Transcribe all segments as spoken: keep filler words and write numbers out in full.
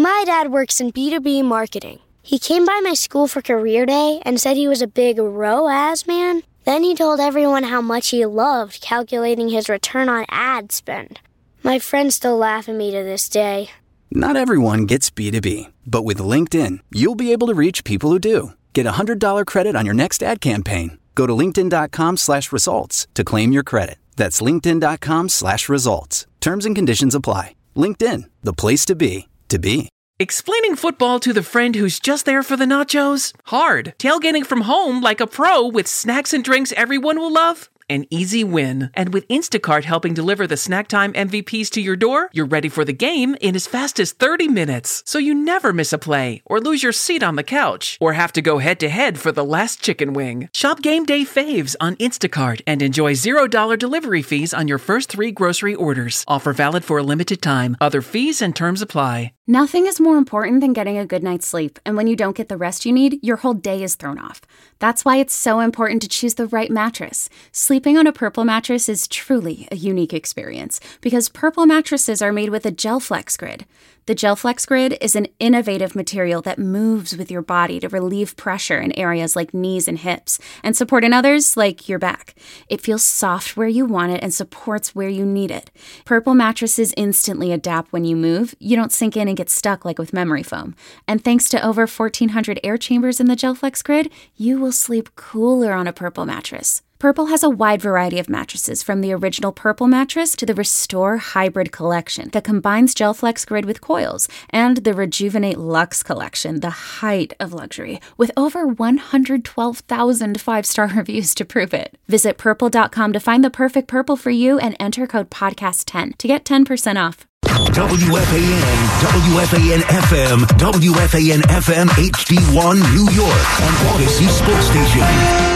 My dad works in B two B marketing. He came by my school for career day and said he was a big R O A S man. Then he told everyone how much he loved calculating his return on ad spend. My friends still laugh at me to this day. Not everyone gets B two B, but with LinkedIn, you'll be able to reach people who do. Get a one hundred dollars credit on your next ad campaign. Go to linkedin.com slash results to claim your credit. That's linkedin.com slash results. Terms and conditions apply. LinkedIn, the place to be, to be. Explaining football to the friend who's just there for the nachos? Hard. Tailgating from home like a pro with snacks and drinks everyone will love? An easy win. And with Instacart helping deliver the snack time M V Ps to your door, you're ready for the game in as fast as thirty minutes. So you never miss a play, or lose your seat on the couch, or have to go head-to-head for the last chicken wing. Shop Game Day Faves on Instacart and enjoy zero dollars delivery fees on your first three grocery orders. Offer valid for a limited time. Other fees and terms apply. Nothing is more important than getting a good night's sleep, and when you don't get the rest you need, your whole day is thrown off. That's why it's so important to choose the right mattress. Sleeping on a Purple mattress is truly a unique experience because Purple mattresses are made with a GelFlex Grid. The GelFlex Grid is an innovative material that moves with your body to relieve pressure in areas like knees and hips and support in others like your back. It feels soft where you want it and supports where you need it. Purple mattresses instantly adapt when you move. You don't sink in and get stuck like with memory foam. And thanks to over fourteen hundred air chambers in the GelFlex Grid, you will sleep cooler on a Purple mattress. Purple has a wide variety of mattresses, from the original Purple mattress to the Restore Hybrid collection that combines GelFlex Grid with coils, and the Rejuvenate Luxe collection, the height of luxury, with over one hundred twelve thousand five-star reviews to prove it. Visit purple dot com to find the perfect Purple for you and enter code podcast ten to get ten percent off. W F A N, W F A N F M, W F A N F M H D one New York, on Odyssey Sports Station.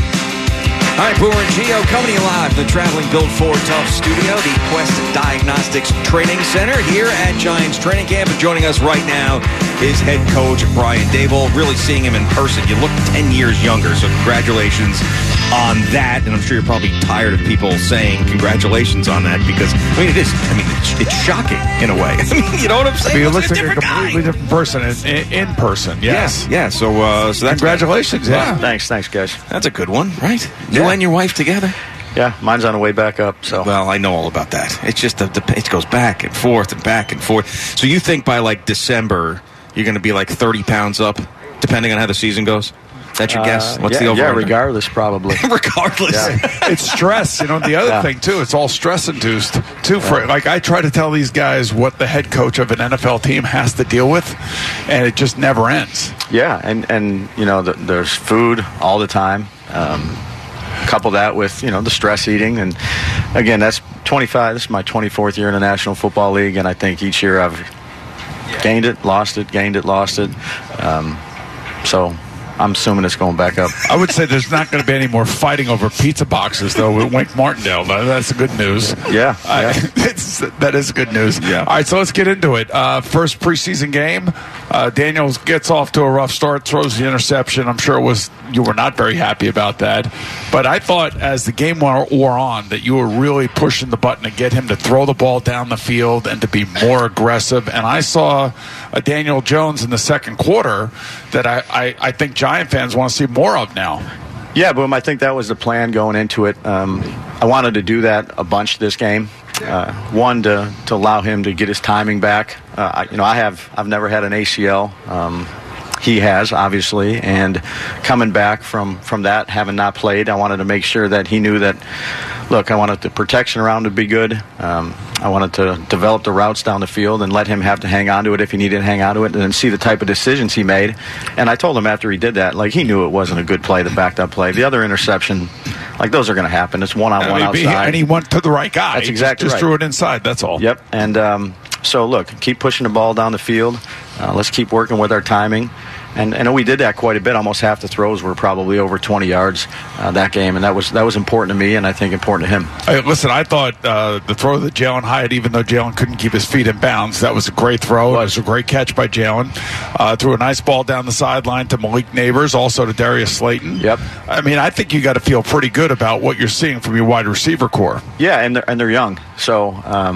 All right, Boomer and Gio coming to you live from the traveling Build Ford Tough studio, the Quest Diagnostics Training Center here at Giants Training Camp. And joining us right now is head coach Brian Daboll. Really seeing him in person, you look ten years younger, so congratulations on that. And I'm sure you're probably tired of people saying congratulations on that because, I mean, it is, I mean, it's, it's shocking in a way. I mean, you know what I'm saying? I mean, it looks looks like like a completely guy. different person in, in, in person. Yes. Yeah, yeah. So, uh, so that's congratulations. Good. Yeah. Thanks, thanks, guys. That's a good one, right? You Yeah. and your wife together? Yeah, mine's on the way back up. So, well, I know all about that. It's just the, the it goes back and forth and back and forth. So you think by like December you're going to be like thirty pounds up, depending on how the season goes? That's your guess? Uh, What's yeah, the over? Yeah, regardless, probably. regardless. Yeah. It's stress. You know, the other Yeah. thing, too, it's all stress-induced, too. For Like, I try to tell these guys what the head coach of an N F L team has to deal with, and it just never ends. Yeah, and, and you know, the, there's food all the time. Um, couple that with, you know, the stress eating. And, again, that's twenty-five. This is my twenty-fourth year in the National Football League, and I think each year I've gained it, lost it, gained it, lost it. Um, so... I'm assuming it's going back up. I would say there's not going to be any more fighting over pizza boxes, though, with Wink Martindale. That's the good news. Yeah. Uh, yeah. it's, that is good news. Yeah. All right, so let's get into it. Uh, first preseason game, uh, Daniels gets off to a rough start, throws the interception. I'm sure it was you were not very happy about that. But I thought as the game wore, wore on that you were really pushing the button to get him to throw the ball down the field and to be more aggressive. And I saw a Daniel Jones in the second quarter that I, I, I think Giant fans want to see more of now. Yeah, Boom, I think that was the plan going into it. Um, I wanted to do that a bunch this game. Uh, one, to, to allow him to get his timing back. Uh, I, you know, I have, I've never had an A C L. Um, he has, obviously, and coming back from, from that, having not played, I wanted to make sure that he knew that, look, I wanted the protection around to be good. Um, I wanted to develop the routes down the field and let him have to hang on to it if he needed to hang on to it and then see the type of decisions he made. And I told him after he did that, like, he knew it wasn't a good play, the backed up play. The other interception, like, those are going to happen. It's one-on-one I mean, outside. And he went to the right guy. That's exactly just, right. Just threw it inside, that's all. Yep. And um, so, look, keep pushing the ball down the field. Uh, let's keep working with our timing. And, and we did that quite a bit. Almost half the throws were probably over twenty yards uh, that game, and that was that was important to me, and I think important to him. Hey, listen, I thought uh, the throw to Jalen Hyatt, even though Jalen couldn't keep his feet in bounds, that was a great throw. It was a great catch by Jalen. Uh, threw a nice ball down the sideline to Malik Neighbors, also to Darius Slayton. Yep. I mean, I think you got to feel pretty good about what you're seeing from your wide receiver core. Yeah, and they're, and they're young, so. Um,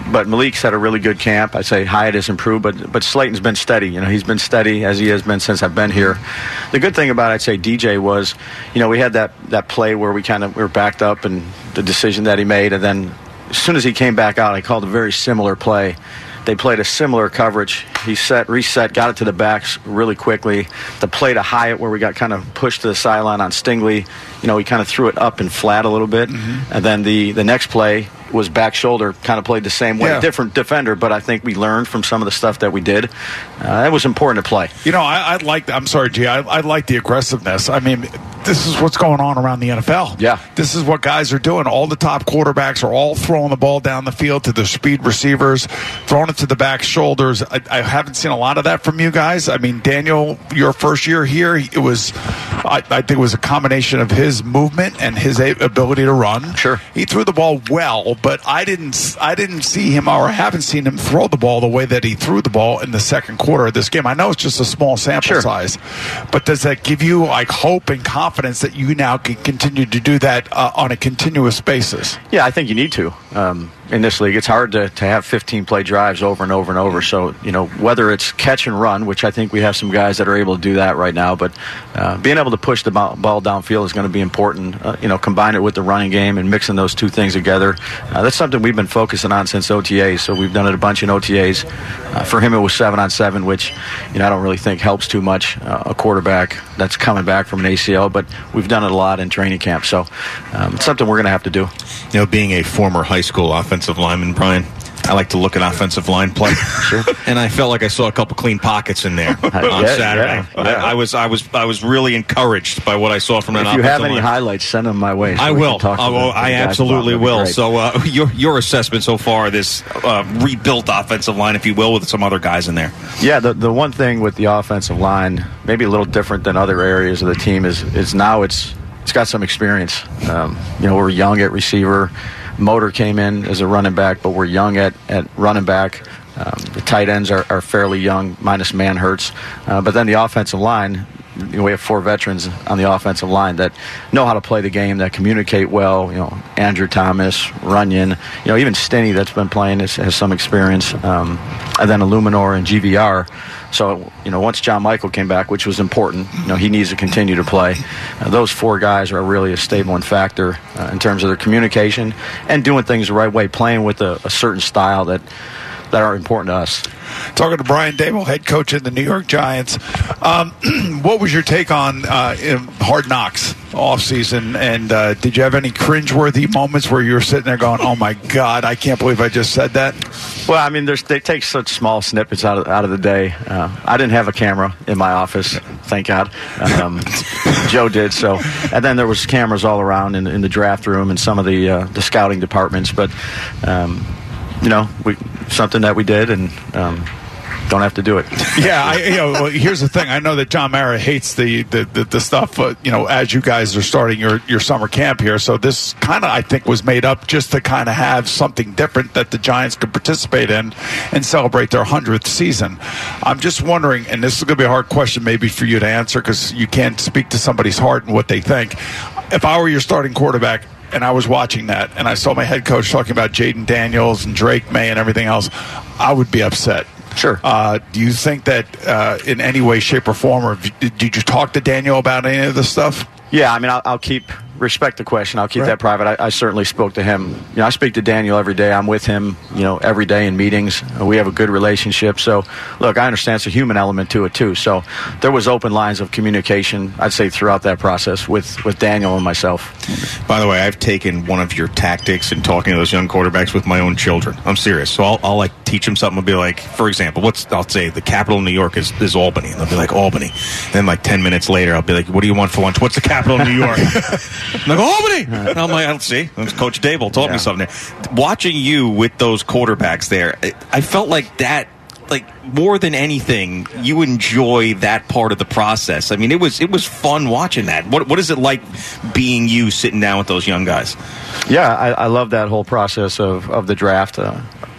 but Malik's had a really good camp. I'd say Hyatt has improved, but but Slayton's been steady. You know, he's been steady as he has been since I've been here. The good thing about, I'd say, D J was, you know, we had that, that play where we kind of we were backed up and the decision that he made, and then as soon as he came back out, I called a very similar play. They played a similar coverage. He set, reset, got it to the backs really quickly. The play to Hyatt where we got kind of pushed to the sideline on Stingley, you know, he kind of threw it up and flat a little bit. Mm-hmm. And then the, the next play was back shoulder, kind of played the same way. Yeah. Different defender, but I think we learned from some of the stuff that we did. Uh, it was important to play. You know, I, I like, I'm sorry, G, I, I like the aggressiveness. I mean, this is what's going on around the N F L. Yeah. This is what guys are doing. All the top quarterbacks are all throwing the ball down the field to the speed receivers, throwing it to the back shoulders. I, I haven't seen a lot of that from you guys. I mean, Daniel, your first year here, it was, I, I think it was a combination of his movement and his ability to run. Sure. He threw the ball well, but I didn't I didn't see him, or haven't seen him throw the ball the way that he threw the ball in the second quarter of this game. I know it's just a small sample sure. size, but does that give you like hope and confidence that you now can continue to do that uh, on a continuous basis? Yeah, I think you need to. Um, in this league, it's hard to, to have fifteen-play drives over and over and over. So, you know, whether it's catch and run, which I think we have some guys that are able to do that right now, but uh, being able to push the ball downfield is going to be important. Uh, you know, combine it with the running game and mixing those two things together. Uh, that's something we've been focusing on since O T As. So we've done it a bunch in O T As. Uh, for him, it was seven on seven, which, you know, I don't really think helps too much uh, a quarterback that's coming back from an A C L, but we've done it a lot in training camp. So um, it's something we're going to have to do. You know, being a former high school offensive lineman, Brian, I like to look at offensive line play. Sure. And I felt like I saw a couple clean pockets in there on yeah, Saturday. Yeah, yeah. I, I was I was I was really encouraged by what I saw from that if offensive you have any line. highlights, send them my way. So I will. Talk oh, the, I absolutely will. So uh, your your assessment so far of this uh, rebuilt offensive line, if you will, with some other guys in there. Yeah, the the one thing with the offensive line, maybe a little different than other areas of the team, is is now it's it's got some experience. Um, you know, we're young at receiver. Motor came in as a running back, but we're young at, at running back. Um, the tight ends are, are fairly young, minus Manhertz. Uh, but then the offensive line, you know, we have four veterans on the offensive line that know how to play the game, that communicate well. You know, Andrew Thomas, Runyon, you know, even Stinney that's been playing has, has some experience. Um, and then Illuminor and G V R. So, you know, once John Michael came back, which was important, you know, he needs to continue to play. Uh, those four guys are really a stable and factor uh, in terms of their communication and doing things the right way, playing with a, a certain style that that are important to us. Talking to Brian Daboll, head coach of the New York Giants. Um, what was your take on uh, Hard Knocks offseason? And uh, did you have any cringeworthy moments where you were sitting there going, oh, my God, I can't believe I just said that? Well, I mean, there's, they take such small snippets out of, out of the day. Uh, I didn't have a camera in my office, thank God. Um, Joe did. So, and then there was cameras all around in, in the draft room and some of the uh, the scouting departments. But, um, you know, we something that we did, and um, don't have to do it. Yeah, I, you know, well, here's the thing. I know that John Mara hates the the, the, the stuff, uh, you know, as you guys are starting your, your summer camp here. So this kind of, I think, was made up just to kind of have something different that the Giants could participate in and celebrate their hundredth season. I'm just wondering, and this is going to be a hard question maybe for you to answer because you can't speak to somebody's heart and what they think. If I were your starting quarterback, and I was watching that, and I saw my head coach talking about Jaden Daniels and Drake May and everything else, I would be upset. Sure. Uh, do you think that uh, in any way, shape, or form, or did you talk to Daniel about any of this stuff? Yeah, I mean, I'll, I'll keep respect the question. I'll keep right. that private. I, I certainly spoke to him. You know, I speak to Daniel every day. I'm with him, you know, every day in meetings. We have a good relationship. So, look, I understand it's a human element to it too. So, there was open lines of communication, I'd say, throughout that process with, with Daniel and myself. By the way, I've taken one of your tactics in talking to those young quarterbacks with my own children. I'm serious. So I'll, I'll like teach them something. I'll be like, for example, what's I'll say the capital of New York is, is Albany. And they'll be like, Albany. And then like ten minutes later, I'll be like, what do you want for lunch? What's the capital of New York? I'm like, Albany! And I'm like, I'll see. Coach Daboll taught yeah. me something there. Watching you with those quarterbacks there, I felt like that, like more than anything, you enjoy that part of the process. I mean, it was it was fun watching that. What what is it like being you sitting down with those young guys? Yeah, I, I love that whole process of, of the draft. Uh,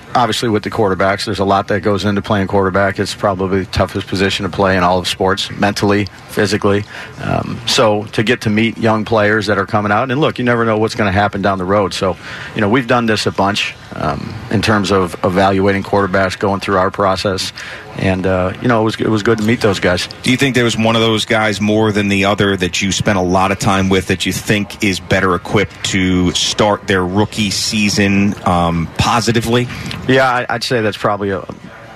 obviously with the quarterbacks, there's a lot that goes into playing quarterback. It's probably the toughest position to play in all of sports, mentally, physically. Um, so to get to meet young players that are coming out, and look, you never know what's going to happen down the road. So, you know, we've done this a bunch um, in terms of evaluating quarterbacks, going through our process. And, uh, you know, it was, it was good to meet those guys. Do you think there was one of those guys more than the other that you spent a lot of time with that you think is better equipped to start their rookie season um, positively? Yeah, I, I'd say that's probably a...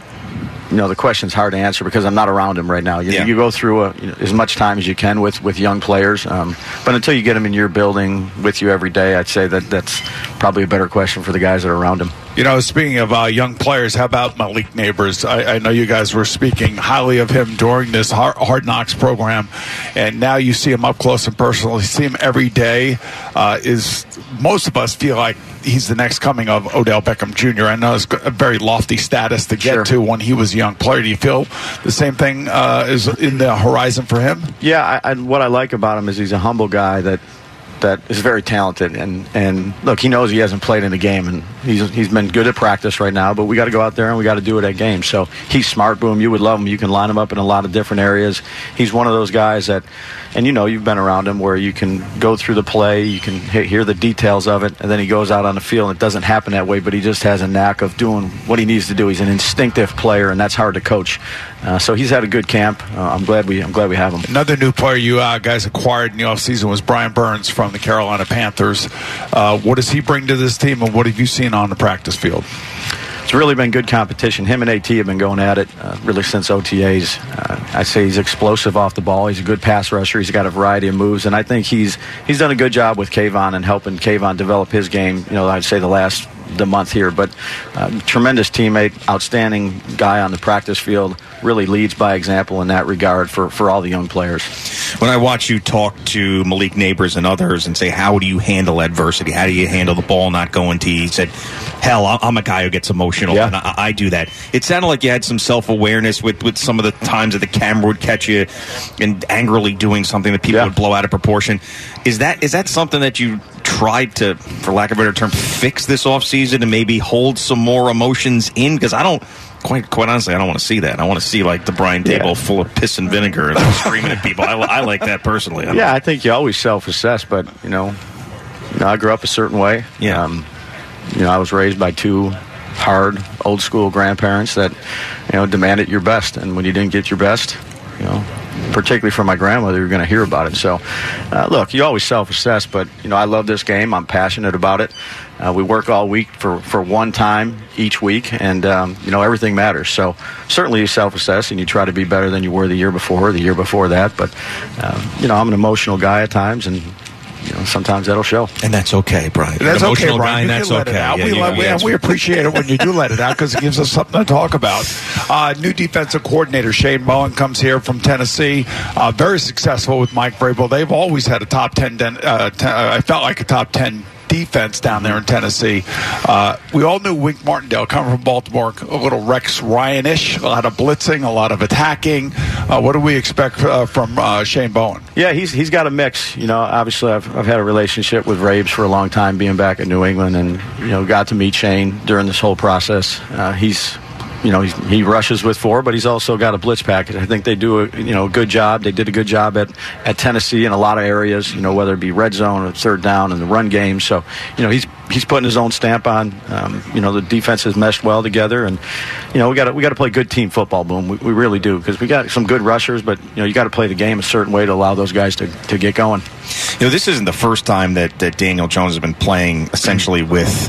You know, the question's hard to answer because I'm not around him right now. You, yeah. you go through a, you know, as much time as you can with, with young players. Um, but until you get them in your building with you every day, I'd say that that's probably a better question for the guys that are around him. You know, speaking of uh, young players, how about Malik Neighbors? I, I know you guys were speaking highly of him during this Hard, Hard Knocks program, and now you see him up close and personal. You see him every day. Uh, is most of us feel like he's the next coming of Odell Beckham Junior I know it's a very lofty status to get sure. to when he was a young player. Do you feel the same thing uh, is in the horizon for him? Yeah, I, I, what I like about him is he's a humble guy that that is very talented, and and look, he knows he hasn't played in a game, and he's he's been good at practice right now, but we got to go out there and we got to do it at games. So he's smart. Boom, you would love him. You can line him up in a lot of different areas. He's one of those guys that, and you know, you've been around him, where you can go through the play, you can hear the details of it, and then he goes out on the field and it doesn't happen that way, but he just has a knack of doing what he needs to do. He's an instinctive player, and that's hard to coach. Uh, so he's had a good camp. Uh, I'm glad we I'm glad we have him. Another new player you uh, guys acquired in the offseason was Brian Burns from the Carolina Panthers. Uh, what does he bring to this team, and what have you seen on the practice field? It's really been good competition. Him and AT have been going at it uh, really since O T As. Uh, I say he's explosive off the ball. He's a good pass rusher. He's got a variety of moves, and I think he's he's done a good job with Kayvon and helping Kayvon develop his game. You know, I'd say the last the month here, but uh, tremendous teammate, outstanding guy on the practice field. Really leads by example in that regard for, for all the young players. When I watch you talk to Malik Neighbors and others and say, how do you handle adversity? How do you handle the ball not going to you? He said, hell, I'm a guy who gets emotional, yeah. and I, I do that. It sounded like you had some self-awareness with, with some of the times that the camera would catch you and angrily doing something that people yeah. would blow out of proportion. Is that is that something that you tried to, for lack of a better term, fix this offseason and maybe hold some more emotions in? Because I don't... Quite, quite honestly, I don't want to see that. I want to see like the Brian Table yeah. full of piss and vinegar and screaming at people. I, I like that personally. I yeah, know. I think you always self-assess, but you know, you know, I grew up a certain way. Yeah. Um, you know, I was raised by two hard, old-school grandparents that, you know, demanded your best, and when you didn't get your best, you know, particularly from my grandmother, you're going to hear about it. So, uh, look, you always self-assess, but, you know, I love this game. I'm passionate about it. Uh, we work all week for, for one time each week, and, um, you know, everything matters. So certainly you self-assess, and you try to be better than you were the year before or the year before that. But, uh, you know, I'm an emotional guy at times, and, you know, sometimes that'll show. And that's okay, Brian. That's okay, Brian. Guy, that's let okay. It out. Yeah, we, you, let, yeah, we, we appreciate it when you do let it out because it gives us something to talk about. Uh, new defensive coordinator Shane Bowen comes here from Tennessee. Uh, very successful with Mike Vrabel. They've always had a top ten. Uh, ten uh, I felt like a top ten defense down there in Tennessee. Uh, we all knew Wink Martindale coming from Baltimore, a little Rex Ryan-ish, a lot of blitzing, a lot of attacking. Uh, what do we expect uh, from uh, Shane Bowen? Yeah, he's he's got a mix. You know, obviously I've I've had a relationship with Rabes for a long time, being back in New England, and you know, got to meet Shane during this whole process. Uh, he's You know, he's, he rushes with four, but he's also got a blitz package. I think they do a you know a good job. They did a good job at, at Tennessee in a lot of areas, you know, whether it be red zone or third down and the run game. So, you know, he's he's putting his own stamp on. Um, you know, the defense has meshed well together, and you know, we got we got to play good team football, Boom. We, we really do, because we got some good rushers, but you know, you got to play the game a certain way to allow those guys to, to get going. You know, this isn't the first time that, that Daniel Jones has been playing essentially with.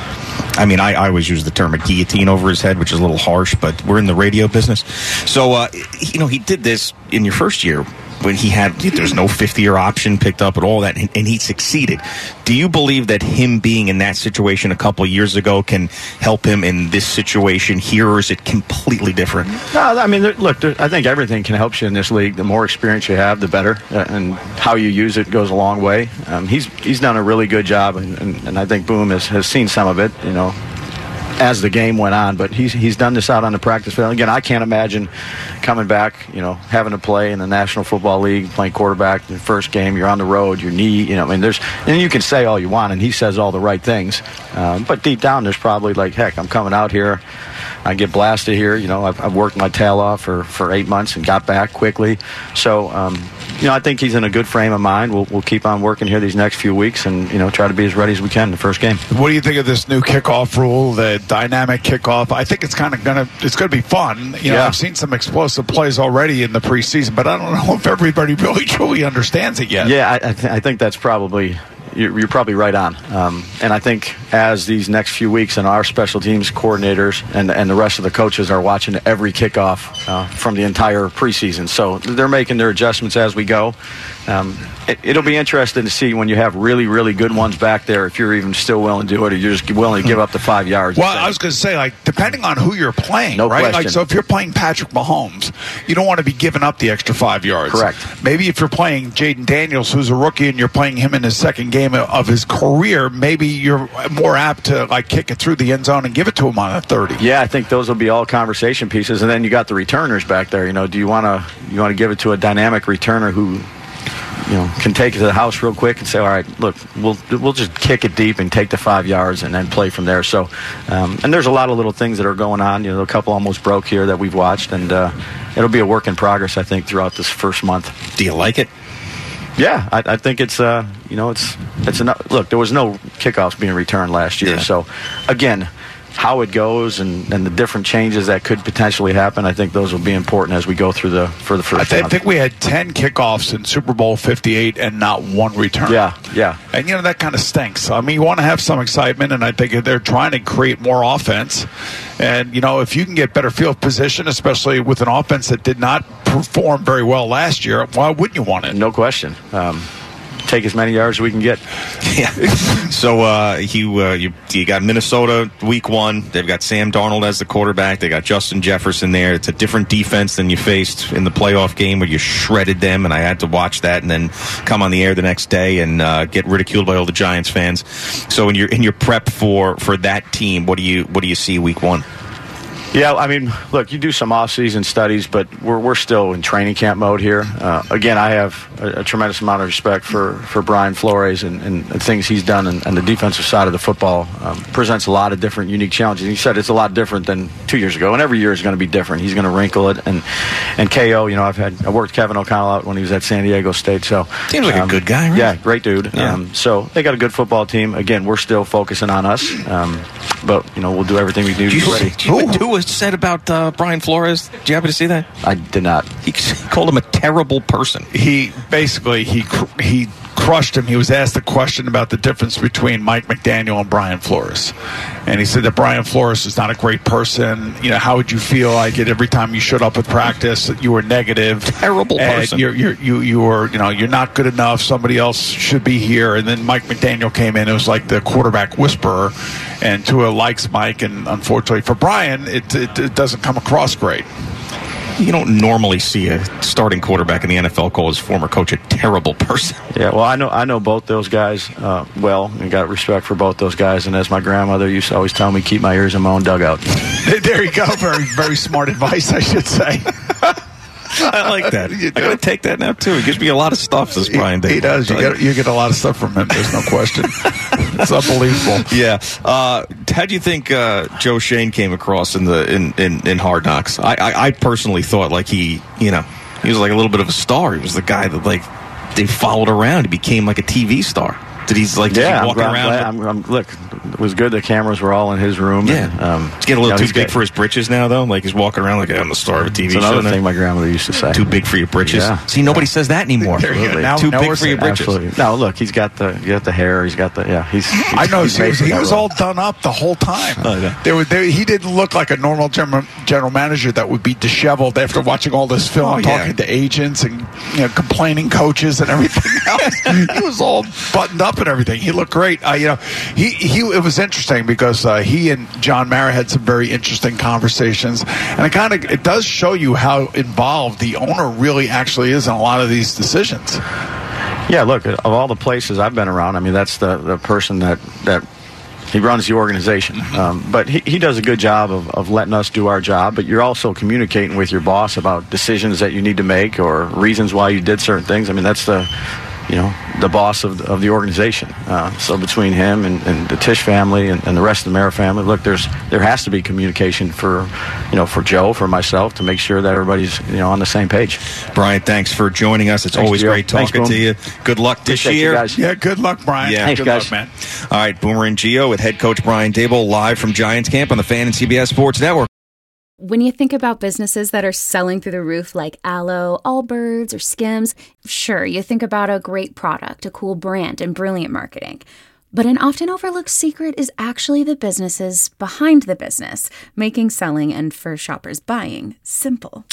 I mean, I, I always use the term a guillotine over his head, which is a little harsh, but we're in the radio business. So, uh, you know, he did this in your first year when he had, there's no fifth-year option picked up at all, that, and, and he succeeded. Do you believe that him being in that situation a couple of years ago can help him in this situation here, or is it completely different? No, I mean, look, I think everything can help you in this league. The more experience you have, the better, uh, and how you use it goes a long way. Um, he's he's done a really good job, and, and, and I think Boom has, has seen some of it, you know. as the game went on. But he's he's done this out on the practice field. Again, I can't imagine coming back, you know, having to play in the National Football League, playing quarterback the first game. You're on the road, your knee, you know, I mean, there's, and you can say all you want, and he says all the right things. Um, but deep down, there's probably like, heck, I'm coming out here. I get blasted here. You know, I've, I've worked my tail off for, for eight months and got back quickly. So, um, you know, I think he's in a good frame of mind. We'll, we'll keep on working here these next few weeks and, you know, try to be as ready as we can in the first game. What do you think of this new kickoff rule, the dynamic kickoff? I think it's kind of going to, it's going to be fun. You know, yeah. I've seen some explosive plays already in the preseason, but I don't know if everybody really truly understands it yet. Yeah, I, I, th- I think that's probably... You're, you're probably right on. Um, and I think as these next few weeks and our special teams coordinators and, and the rest of the coaches are watching every kickoff uh, from the entire preseason. So they're making their adjustments as we go. Um, it, it'll be interesting to see when you have really, really good ones back there, if you're even still willing to do it or you're just willing to give up the five yards. Well, I was going to say, like, depending on who you're playing, no right? question. Like, so if you're playing Patrick Mahomes, you don't want to be giving up the extra five yards. Correct. Maybe if you're playing Jaden Daniels, who's a rookie, and you're playing him in his second game of his career, maybe you're more apt to, like, kick it through the end zone and give it to him on a thirty. Yeah, I think those will be all conversation pieces. And then you got the returners back there. You know, do you want to you want to give it to a dynamic returner who, you know, can take it to the house real quick and say, all right, look, we'll we'll just kick it deep and take the five yards and then play from there. So, um, and there's a lot of little things that are going on. You know, a couple almost broke here that we've watched, and uh, it'll be a work in progress, I think, throughout this first month. Do you like it? Yeah, I, I think it's, uh, you know, it's it's enough. Look, there was no kickoffs being returned last year. Yeah. So, again, how it goes and, and the different changes that could potentially happen, I think those will be important as we go through the for the first. I, th- I month. think we had ten kickoffs in Super Bowl fifty-eight and not one return. Yeah, yeah. And, you know, that kind of stinks. I mean, you want to have some excitement, and I think they're trying to create more offense. And, you know, if you can get better field position, especially with an offense that did not perform very well last year, why wouldn't you want it? No question. Um, take as many yards as we can get. Yeah. So uh, you, uh, you you got Minnesota week one. They've got Sam Darnold as the quarterback. They got Justin Jefferson there. It's a different defense than you faced in the playoff game where you shredded them, and I had to watch that and then come on the air the next day and uh, get ridiculed by all the Giants fans. So in your in your prep for, for that team, what do you what do you see week one? Yeah, I mean, look, you do some off-season studies, but we're we're still in training camp mode here. Uh, again, I have a, a tremendous amount of respect for, for Brian Flores and, and the things he's done, and, and the defensive side of the football um, presents a lot of different unique challenges. And he said it's a lot different than two years ago, and every year is going to be different. He's going to wrinkle it, and and K O, you know, I've had I worked Kevin O'Connell out when he was at San Diego State, so seems like um, a good guy, right? Yeah, great dude. Yeah. Um, so they got a good football team. Again, we're still focusing on us, um, but you know, we'll do everything we do to Do you, be ready. do you know what Tua said about uh, Brian Flores? Did you happen to see that? I did not. He called him a terrible person. He basically he cr- he crushed him. He was asked a question about the difference between Mike McDaniel and Brian Flores, and he said that Brian Flores is not a great person. You know, how would you feel like it every time you showed up at practice that you were negative, terrible and person? You're, you're, you you were you know you're not good enough. Somebody else should be here. And then Mike McDaniel came in. It was like the quarterback whisperer, and Tua likes Mike, and unfortunately for Brian, it it, it doesn't come across great. You don't normally see a starting quarterback in the N F L call his former coach a terrible person. Yeah, well, I know I know both those guys uh, well, and got respect for both those guys. And as my grandmother used to always tell me, keep my ears in my own dugout. There you go. Very, very smart advice, I should say. I like that. I'm going to take that now, too. He gives me a lot of stuff, this Brian Dable. He does. You get, you get a lot of stuff from him. There's no question. It's unbelievable. Yeah. Uh, how do you think uh, Joe Shane came across in the in, in, in Hard Knocks? I, I, I personally thought like he, you know, he was like a little bit of a star. He was the guy that like they followed around. He became like a T V star. Did he like? Did yeah, he walk I'm, around? I'm, I'm, look, it was good. The cameras were all in his room. Yeah, and, um, he's getting a little you know, too big got, for his britches now, though. Like he's walking around like I'm the star of a T V it's show. Another now. thing my grandmother used to say. Too big for your britches. Yeah. See, nobody says that anymore. Absolutely. Now, too now big we're for your saying- britches. Absolutely. No, look, he's got the he got the hair. He's got the yeah. He's. he's I know he's he was, made for he that was role. all done up the whole time. Oh, yeah. There was, there, he didn't look like a normal general, general manager that would be disheveled after watching all this film, Oh, yeah. talking to agents and you know complaining coaches and everything else. He was all buttoned up and everything. He looked great. Uh, you know, he he. It was interesting because uh, he and John Mara had some very interesting conversations, and it kind of it does show you how involved the owner really actually is in a lot of these decisions. Yeah, look, of all the places I've been around, I mean, that's the, the person that, that he runs the organization. Um, but he, he does a good job of, of letting us do our job. But you're also communicating with your boss about decisions that you need to make or reasons why you did certain things. I mean, that's the, you know, the boss of the, of the organization. Uh, so between him and, and the Tisch family and, and the rest of the Mara family, look, there's there has to be communication for, you know, for Joe, for myself, to make sure that everybody's, you know, on the same page. Brian, thanks for joining us. It's Thanks, always Gio. great talking Thanks, to you. Good luck this Appreciate year. you guys. Yeah, good luck, Brian. Yeah, Thanks, good guys. luck, man. All right, Boomer and Gio with head coach Brian Daboll live from Giants camp on the Fan and C B S Sports Network. When you think about businesses that are selling through the roof like Aloe, Allbirds, or Skims, sure, you think about a great product, a cool brand, and brilliant marketing. But an often overlooked secret is actually the businesses behind the business, making selling and, for shoppers, buying simple.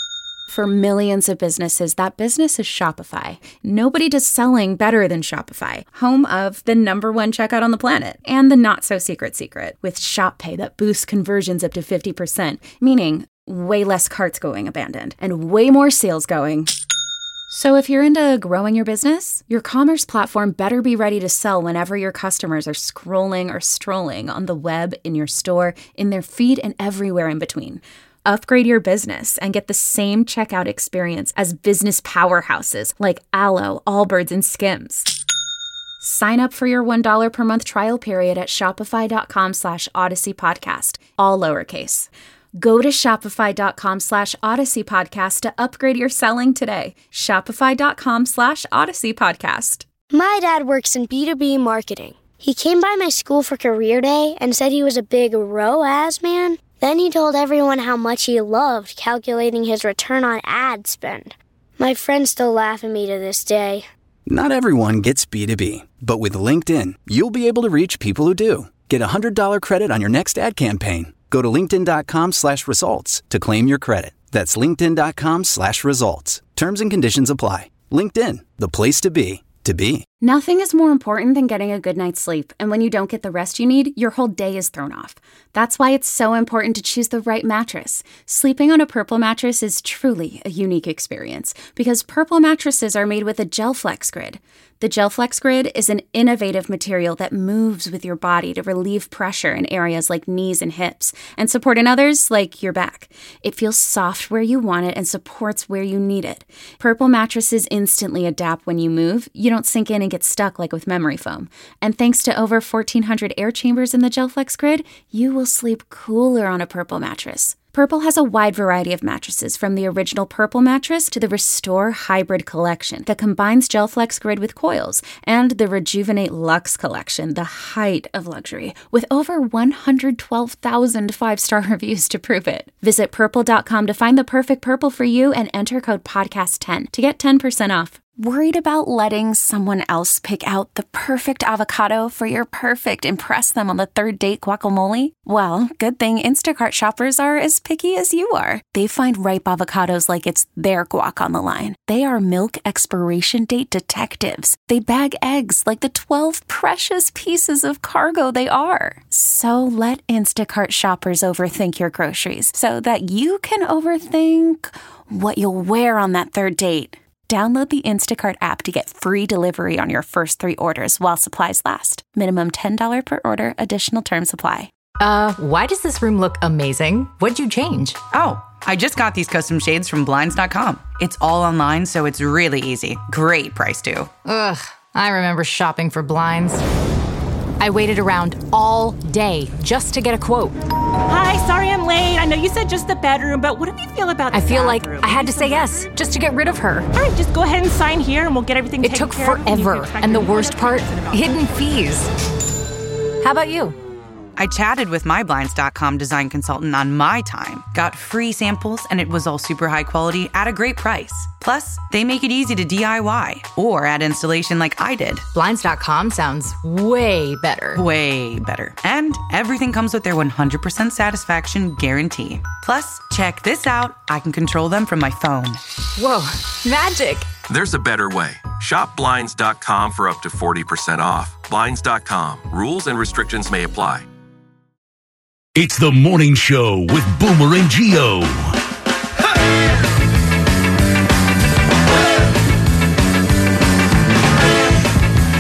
For millions of businesses, that business is Shopify. Nobody does selling better than Shopify, home of the number one checkout on the planet, and the not-so-secret secret, with Shop Pay that boosts conversions up to fifty percent, meaning way less carts going abandoned, and way more sales going. So if you're into growing your business, your commerce platform better be ready to sell whenever your customers are scrolling or strolling on the web, in your store, in their feed, and everywhere in between. Upgrade your business and get the same checkout experience as business powerhouses like Aloe, Allbirds, and Skims. Sign up for your one dollar per month trial period at shopify.com slash Odyssey Podcast, all lowercase. Go to shopify.com slash Odyssey Podcast to upgrade your selling today. Shopify.com slash Odyssey Podcast. My dad works in B two B marketing. He came by my school for career day and said he was a big R O A S man. Then he told everyone how much he loved calculating his return on ad spend. My friends still laugh at me to this day. Not everyone gets B two B, but with LinkedIn, you'll be able to reach people who do. Get a one hundred dollars credit on your next ad campaign. Go to linkedin.com slash results to claim your credit. That's linkedin.com slash results. Terms and conditions apply. LinkedIn, the place to be, to be. Nothing is more important than getting a good night's sleep, and when you don't get the rest you need, your whole day is thrown off. That's why it's so important to choose the right mattress. Sleeping on a Purple mattress is truly a unique experience because Purple mattresses are made with a GelFlex Grid. The GelFlex Grid is an innovative material that moves with your body to relieve pressure in areas like knees and hips and support in others like your back. It feels soft where you want it and supports where you need it. Purple mattresses instantly adapt when you move. You don't sink in and get stuck like with memory foam. And thanks to over fourteen hundred air chambers in the GelFlex Grid, you will sleep cooler on a Purple mattress. Purple has a wide variety of mattresses, from the original Purple mattress to the Restore Hybrid collection that combines GelFlex Grid with coils, and the Rejuvenate Luxe collection, the height of luxury, with over one hundred twelve thousand five-star reviews to prove it. Visit purple dot com to find the perfect Purple for you and enter code podcast ten to get ten percent off. Worried about letting someone else pick out the perfect avocado for your perfect impress them on the third date guacamole? Well, good thing Instacart shoppers are as picky as you are. They find ripe avocados like it's their guac on the line. They are milk expiration date detectives. They bag eggs like the twelve precious pieces of cargo they are. So let Instacart shoppers overthink your groceries so that you can overthink what you'll wear on that third date. Download the Instacart app to get free delivery on your first three orders while supplies last. Minimum ten dollars per order. Additional terms apply. Uh, why does this room look amazing? What'd you change? Oh, I just got these custom shades from Blinds dot com. It's all online, so it's really easy. Great price, too. Ugh, I remember shopping for blinds. I waited around all day just to get a quote. Hi, sorry I'm late. I know you said just the bedroom, but what do you feel about the I feel bathroom? like I had to say yes just to get rid of her. All right, just go ahead and sign here and we'll get everything It taken took care of. forever, and the worst part, hidden fees. How about you? I chatted with my Blinds dot com design consultant on my time, got free samples, and it was all super high quality at a great price. Plus, they make it easy to D I Y or add installation like I did. Blinds dot com sounds way better. Way better. And everything comes with their one hundred percent satisfaction guarantee. Plus, check this out. I can control them from my phone. Whoa, magic. There's a better way. Shop Blinds dot com for up to forty percent off. Blinds dot com. Rules and restrictions may apply. It's the morning show with Boomer and Gio.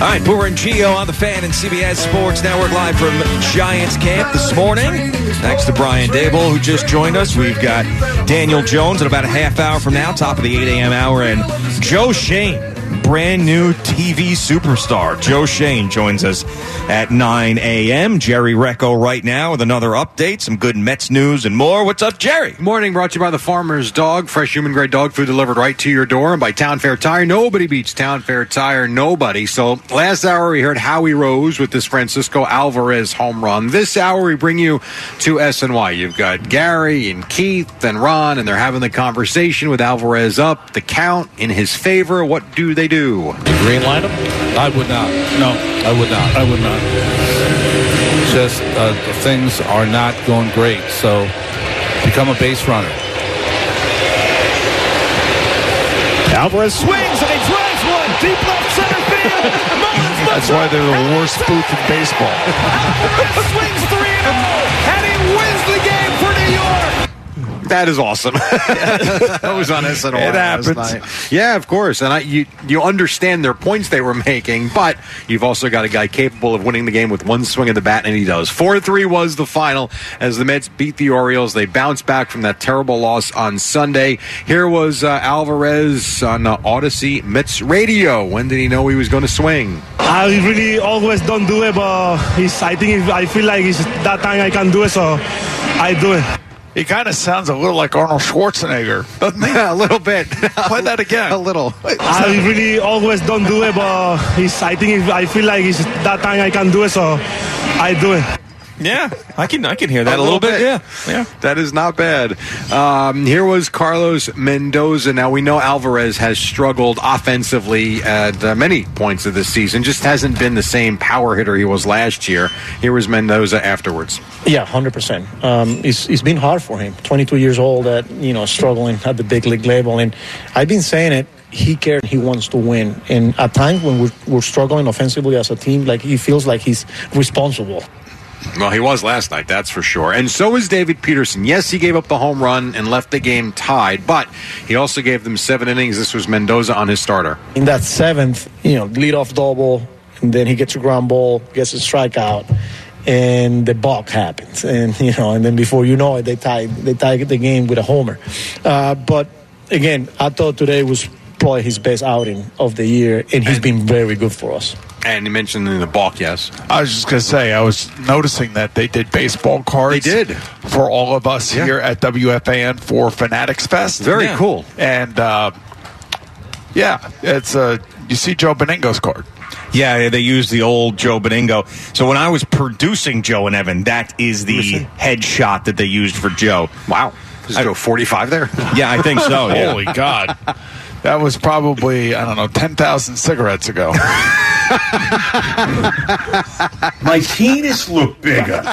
All right, Boomer and Gio on the Fan and C B S Sports Network live from Giants camp this morning. Thanks to Brian Dable, who just joined us. We've got Daniel Jones at about a half hour from now, top of the eight a.m. hour, and Joe Shane, brand new T V superstar. Joe Shane joins us at nine a.m. Jerry Recco right now with another update, some good Mets news and more. What's up, Jerry? Morning, brought to you by the Farmer's Dog. Fresh human-grade dog food delivered right to your door. And by Town Fair Tire. Nobody beats Town Fair Tire. Nobody. So last hour we heard Howie Rose with this Francisco Alvarez home run. This hour we bring you to S N Y. You've got Gary and Keith and Ron, and they're having the conversation with Alvarez up. The count in his favor. What do they do? Green light him? I would not. No, I would not. I would not. Just uh, things are not going great, so become a base runner. Alvarez swings and he drives one deep left center field. That's why they're the worst booth in baseball. Alvarez swings three in a row and he wins the game for New York. That is awesome. That was on S N Y. It happens. Night. Yeah, of course. And I, you you understand their points they were making, but you've also got a guy capable of winning the game with one swing of the bat, and he does. four three was the final as the Mets beat the Orioles. They bounced back from that terrible loss on Sunday. Here was uh, Alvarez on uh, Odyssey Mets radio. When did he know he was going to swing? I really always don't do it, but it's, I think if I feel like it's that time I can do it, so I do it. He kind of sounds a little like Arnold Schwarzenegger, doesn't he? A little bit. Play that again. A little. I really always don't do it, but it's, I think if I feel like it's that time I can do it, so I do it. Yeah, I can I can hear that a, a little, little bit. bit. Yeah, yeah. That is not bad. Um, here was Carlos Mendoza. Now, we know Alvarez has struggled offensively at uh, many points of this season. Just hasn't been the same power hitter he was last year. Here was Mendoza afterwards. Yeah, one hundred percent. Um, it's, it's been hard for him. twenty-two years old, at, you know, struggling at the big league level. And I've been saying it. He cares. He wants to win. And at times when we're, we're struggling offensively as a team, like he feels like he's responsible. Well, he was last night, that's for sure. And so is David Peterson. Yes, he gave up the home run and left the game tied, but he also gave them seven innings. This was Mendoza on his starter. In that seventh, you know, leadoff double, and then he gets a ground ball, gets a strikeout, and the balk happens. And, you know, and then before you know it, they tie, they tie the game with a homer. Uh, but, again, I thought today was probably his best outing of the year, and he's been very good for us. And you mentioned in the balk, yes. I was just going to say, I was noticing that they did baseball cards. They did. For all of us yeah. here at W F A N for Fanatics Fest. Very yeah. cool. And, uh, yeah, it's uh, you see Joe Beningo's card. Yeah, they used the old Joe Beningo. So when I was producing Joe and Evan, that is the headshot that they used for Joe. Wow. Does Joe forty-five there? Yeah, I think so. Yeah. Holy God. That was probably, I don't know, ten thousand cigarettes ago. My penis looked bigger.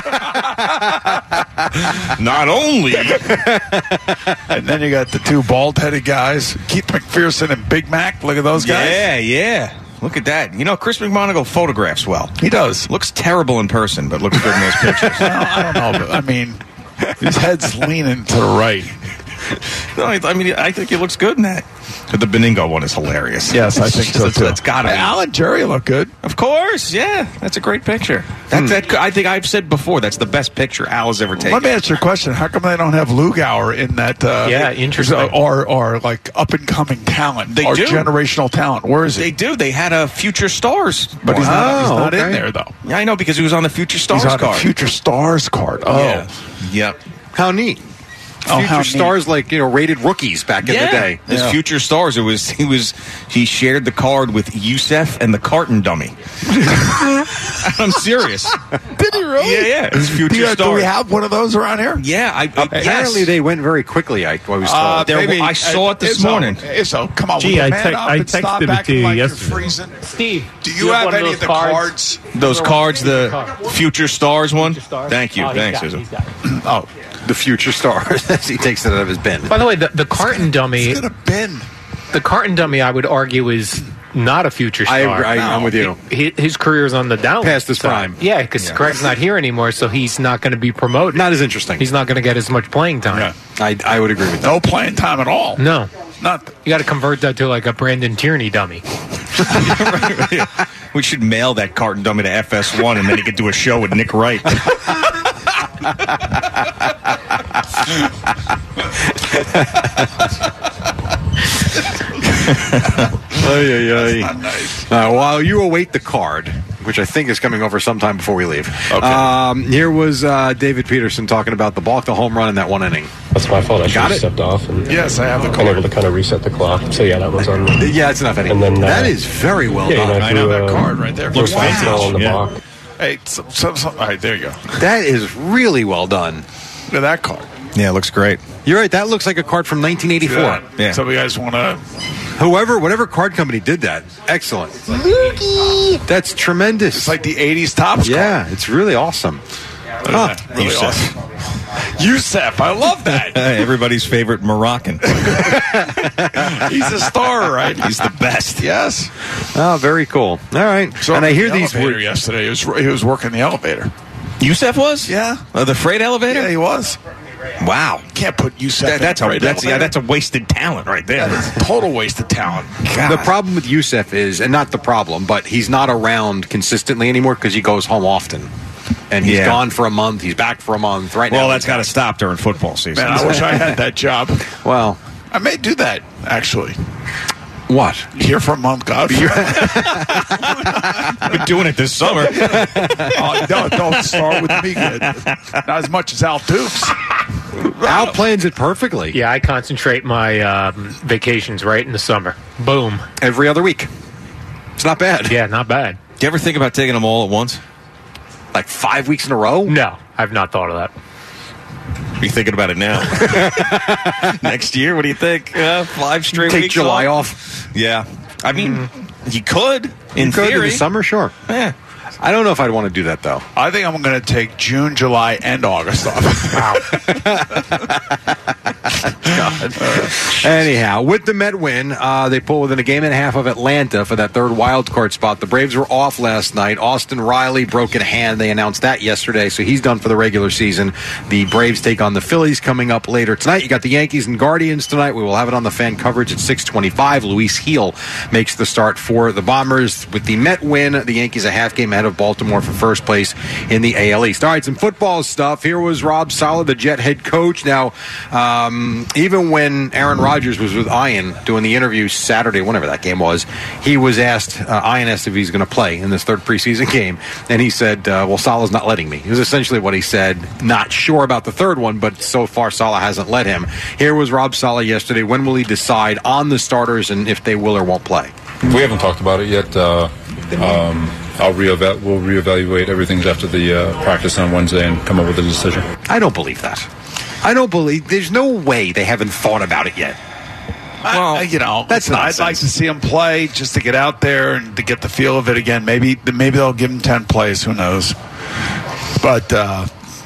Not only. And then you got the two bald-headed guys, Keith McPherson and Big Mac. Look at those guys. Yeah, yeah. Look at that. You know, Chris McMonagle photographs well. He does. Looks terrible in person, but looks good in those pictures. Well, I don't know, but I mean, his head's leaning to the right. No, I mean, I think he looks good in that. But the Beningo one is hilarious. Yes, I think so, too. That's got to be. Alan Jerry look good. Of course, yeah. That's a great picture. That, hmm. that, I think I've said before, that's the best picture Al has ever taken. Let me ask you a question. How come they don't have Lugauer in that? Uh, yeah, interesting. Or, or like, up-and-coming talent. They or do. generational talent. Where is he? They do. They had a Future Stars. But wow. he's not, he's not okay. in there, though. Yeah, I know, because he was on the Future Stars he's on card. the Future Stars card. Oh. Yeah. Yep. How neat. Oh, Future stars, like, you know, rated rookies back in yeah. the day. His yeah. Future Stars. It was he was he shared the card with Youssef and the Carton Dummy. I'm serious. Did he really? Yeah, yeah. His Future do, you, Stars. do we have one of those around here? Yeah, I, I apparently yes. they went very quickly. I was told. Uh, there, maybe, I saw it this Izzo, morning. Izzo, come on. Gee, I, te- I texted texted it to you like yesterday. Steve, do you, you have, have any of the cards? cards? Those cards, the cards. Future Stars one. Future Stars? Thank you, oh, thanks, Izzo. Oh. The Future Stars. He takes it out of his bin. By the way, the, the carton dummy. He's got a bin. The carton dummy, I would argue, is not a future star. I agree. I, no. I'm with you. He, his career is on the down. Past his prime. Yeah, because yeah. Craig's not here anymore, so he's not going to be promoted. Not as interesting. He's not going to get as much playing time. Yeah. I, I would agree with that. No playing time at all. No. Nothing. You got to convert that to like a Brandon Tierney dummy. We should mail that carton dummy to F S one, and then he could do a show with Nick Wright. Ay, ay, ay. Nice. Uh, while you await the card, which I think is coming over sometime before we leave, okay. um, here was uh, David Peterson talking about the balk, the home run in that one inning. That's my fault. I should Got have it? stepped off. And yes, I have the card. Been able to kind of reset the clock. So, yeah, that was on. Yeah, it's enough. And then, uh, that is very well yeah, done. You know, I know threw, that uh, card right there. Looks Wow. wow. on the Yeah. balk. Hey, so, so, so, all right, there you go. That is really well done. Look at that card. Yeah, it looks great. You're right. That looks like a card from nineteen eighty-four. Yeah. Yeah. So, you guys want to... Whoever, whatever card company did that, excellent. That's tremendous. It's like the eighties Topps card. Yeah, it's really awesome. Huh. Really Youssef. awesome. Youssef, I love that. Everybody's favorite Moroccan. He's a star, right? He's the best. Yes. Oh, very cool. All right. So and I hear the these elevator words yesterday. He was, he was working the elevator. Youssef was? Yeah. Uh, the freight elevator? Yeah, he was. Wow. Can't put Youssef That, in that's the a freight that's yeah, elevator. that's a wasted talent right there. That's a total waste of talent. God. The problem with Youssef is, and not the problem, but he's not around consistently anymore because he goes home often. And he's Yeah. gone for a month. He's back for a month. Right now. Well, that's got to stop during football season. Man, I wish I had that job. Well, I may do that, actually. What? Here for a month, God. I've been doing it this summer. Oh, no, don't start with me good. Not as much as Al Dukes. Al plans it perfectly. Yeah, I concentrate my um, vacations right in the summer. Boom. Every other week. It's not bad. Yeah, not bad. Do you ever think about taking them all at once? Like five weeks in a row? No, I've not thought of that. Are you thinking about it now? Next year, what do you think? Uh, five straight Take weeks July off? off. Yeah. I mean, mm. you could, in you could theory. in the summer, sure. Yeah. I don't know if I'd want to do that, though. I think I'm going to take June, July, and August off. Wow. God. Uh, anyhow, with the Met win, uh, they pull within a game and a half of Atlanta for that third wild card spot. The Braves were off last night. Austin Riley broken hand. They announced that yesterday, so he's done for the regular season. The Braves take on the Phillies coming up later tonight. You got the Yankees and Guardians tonight. We will have it on the fan coverage at six twenty-five. Luis Heel makes the start for the Bombers. With the Met win, the Yankees a half game ahead of Baltimore for first place in the A L East. All right, some football stuff. Here was Rob Saleh, the Jet head coach. Now, um, even when Aaron Rodgers was with Ian doing the interview Saturday, whenever that game was, he was asked, uh, Ian asked if he's going to play in this third preseason game, and he said, uh, well, Saleh's not letting me. It was essentially what he said. Not sure about the third one, but so far Saleh hasn't let him. Here was Rob Saleh yesterday. When will he decide on the starters and if they will or won't play? We haven't talked about it yet. Uh, um, I'll reeval- we'll reevaluate everything after the uh, practice on Wednesday and come up with a decision. I don't believe that. I don't believe. There's no way they haven't thought about it yet. Well, I, you know, that's listen, I'd like to see him play just to get out there and to get the feel of it again. Maybe, maybe they'll give him ten plays. Who knows? But uh,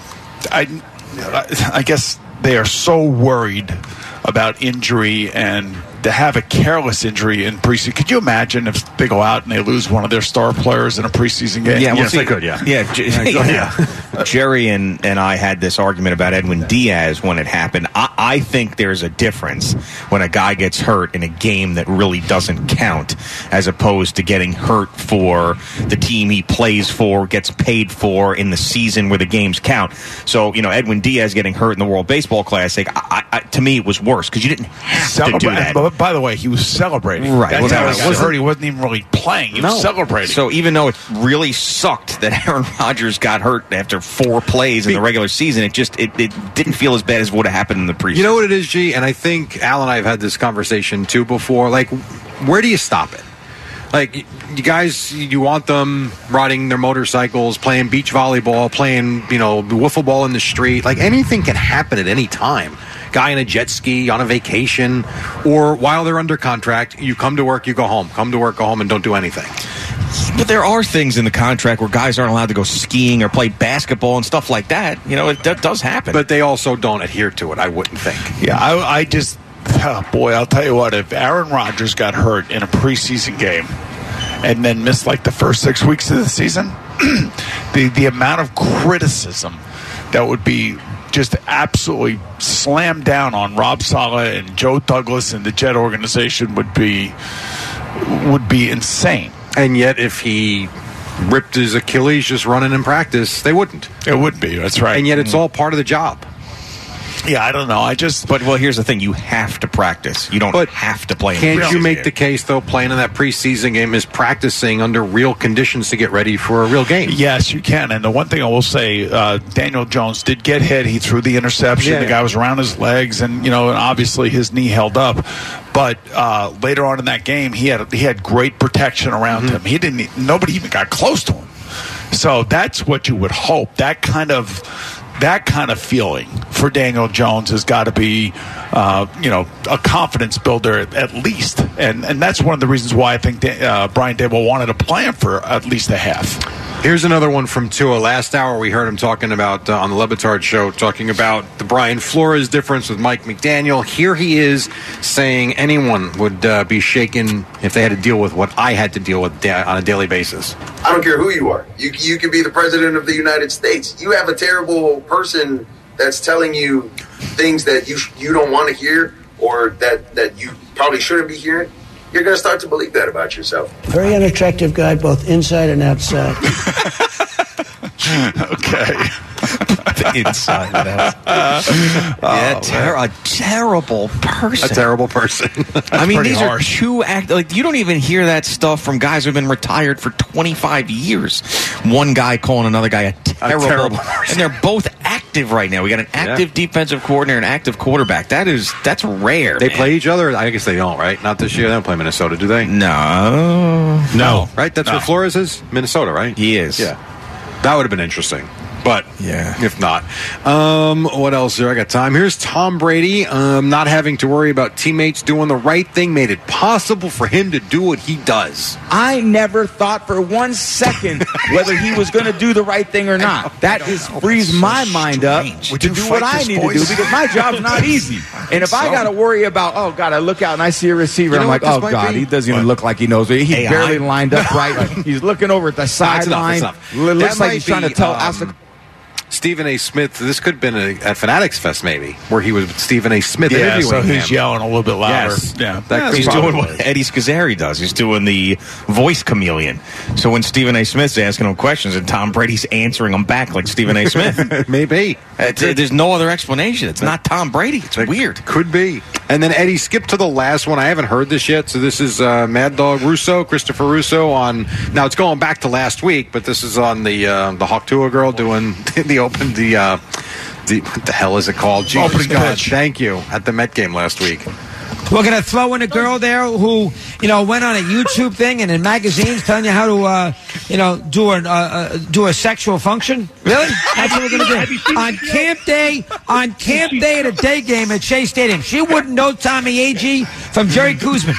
I, I guess they are so worried about injury and to have a careless injury in preseason. Could you imagine if they go out and they lose one of their star players in a preseason game? Yeah, well, yes, see, they could, yeah. Yeah, J- yeah. yeah. Jerry and, and I had this argument about Edwin Diaz when it happened. I, I think there's a difference when a guy gets hurt in a game that really doesn't count as opposed to getting hurt for the team he plays for, gets paid for in the season where the games count. So, you know, Edwin Diaz getting hurt in the World Baseball Classic, I, I, to me, it was worse because you didn't have Celebra- to do that. But by the way, he was celebrating. Right. That's Well, how that he got was- hurt. He wasn't even really playing. He No. was celebrating. So even though it really sucked that Aaron Rodgers got hurt after four plays in the regular season, it just it, it didn't feel as bad as would have happened in the preseason. You know what it is, G? And I think Al and I have had this conversation too before. Like, where do you stop it? Like, you guys, you want them riding their motorcycles, playing beach volleyball, playing, you know, wiffle ball in the street. Like, anything can happen at any time. Guy in a jet ski, on a vacation, or while they're under contract, you come to work, you go home. Come to work, go home, and don't do anything. But there are things in the contract where guys aren't allowed to go skiing or play basketball and stuff like that. You know, it, that does happen. But they also don't adhere to it, I wouldn't think. Yeah, I, I just, oh boy, I'll tell you what, if Aaron Rodgers got hurt in a preseason game and then missed like the first six weeks of the season, the, the amount of criticism that would be just absolutely slammed down on Rob Saleh and Joe Douglas and the Jet organization would be would be insane. And yet, if he ripped his Achilles just running in practice, they wouldn't. It would be. That's right. And yet, it's all part of the job. Yeah, I don't know. I just. But, well, here's the thing. You have to practice. You don't but have to play in Can't the you make game. the case, though, playing in that preseason game is practicing under real conditions to get ready for a real game? Yes, you can. And the one thing I will say, uh, Daniel Jones did get hit. He threw the interception. Yeah. The guy was around his legs, and, you know, and obviously his knee held up. But uh, later on in that game, he had he had great protection around Mm-hmm. him. He didn't. Nobody even got close to him. So that's what you would hope. That kind of that kind of feeling for Daniel Jones has got to be, uh, you know, a confidence builder at least. And and that's one of the reasons why I think uh, Brian Daboll wanted to play him for at least a half. Here's another one from Tua. Last hour, we heard him talking about, uh, on the Le Batard show, talking about the Brian Flores difference with Mike McDaniel. Here he is saying anyone would uh, be shaken if they had to deal with what I had to deal with da- on a daily basis. I don't care who you are. You, you can be the president of the United States. You have a terrible person that's telling you things that you you don't want to hear or that, that you probably shouldn't be hearing. You're going to start to believe that about yourself. Very unattractive guy, both inside and outside. Okay. The inside and outside. yeah, ter- a terrible person. A terrible person. I mean, pretty these harsh. are two act like you don't even hear that stuff from guys who've been retired for twenty-five years. One guy calling another guy a terrible, terrible and they're both active right now. We got an active Yeah. defensive coordinator, an active quarterback. That is that's rare. They man. play each other? I guess they don't, right? Not this year. They don't play Minnesota, do they? No, No. Right? That's No. where Flores is? Minnesota, right? He is. Yeah. That would have been interesting. But Yeah. if not. Um, what else there? I got time. Here's Tom Brady. Um, not having to worry about teammates doing the right thing made it possible for him to do what he does. I never thought for one second whether he was going to do the right thing or not. That just frees my mind up to Would you do what fight I this, need boys? to do because my job's not easy. And if I got to worry about, oh, God, I look out and I see a receiver, You know I'm like, what this oh, might God, be? he doesn't even look like he knows. He's A I? barely lined up right. He's looking over at the That's enough, sideline. that's enough. Looks That like might he's trying to be, tell um, us to Stephen A. Smith, this could have been a, at Fanatics Fest maybe, where he was with Stephen A. Smith Yeah, interviewing so him. he's yelling a little bit louder. Yes. Yeah, That Yeah, could he's probably doing what work. Eddie Scazzeri does. He's doing the voice chameleon. So when Stephen A. Smith's asking him questions and Tom Brady's answering him back like Stephen A. Smith, Maybe. Uh, there's no other explanation. It's not Tom Brady. It's weird. Could be. And then Eddie, skip to the last one. I haven't heard this yet. So this is uh, Mad Dog Russo, Christopher Russo on. Now it's going back to last week, but this is on the uh, the Hawk Tua girl doing the open the. Uh, the, what the hell is it called? Jesus Opening God, pitch. Thank you. At the Met game last week. We're going to throw in a girl there who, you know, went on a YouTube thing and in magazines telling you how to, uh, you know, do a uh, uh, do a sexual function. Really? That's what we're going to do. On camp day, on camp day at a day game at Shea Stadium. She wouldn't know Tommy Agee from Jerry Kuzman.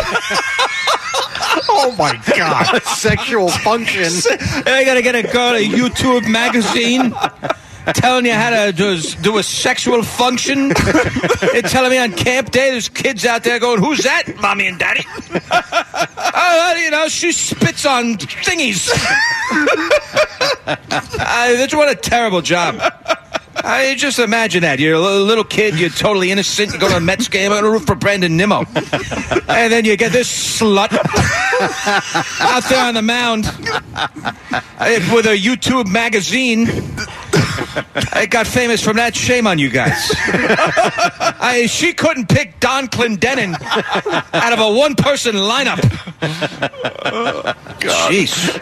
Oh my God! Sexual function. I got to get a girl a YouTube magazine. Telling you how to do, do a sexual function. They're telling me on camp day there's kids out there going, who's that, mommy and daddy? Oh, you know, she spits on thingies. uh, that's what a terrible job. I just imagine that. You're a little, little kid, you're totally innocent, you go to a Mets game, I'm going to root for Brandon Nimmo. And then you get this slut out there on the mound with a YouTube magazine. I got famous from that. Shame on you guys. I, she couldn't pick Don Clendenin out of a one-person lineup. Jeez.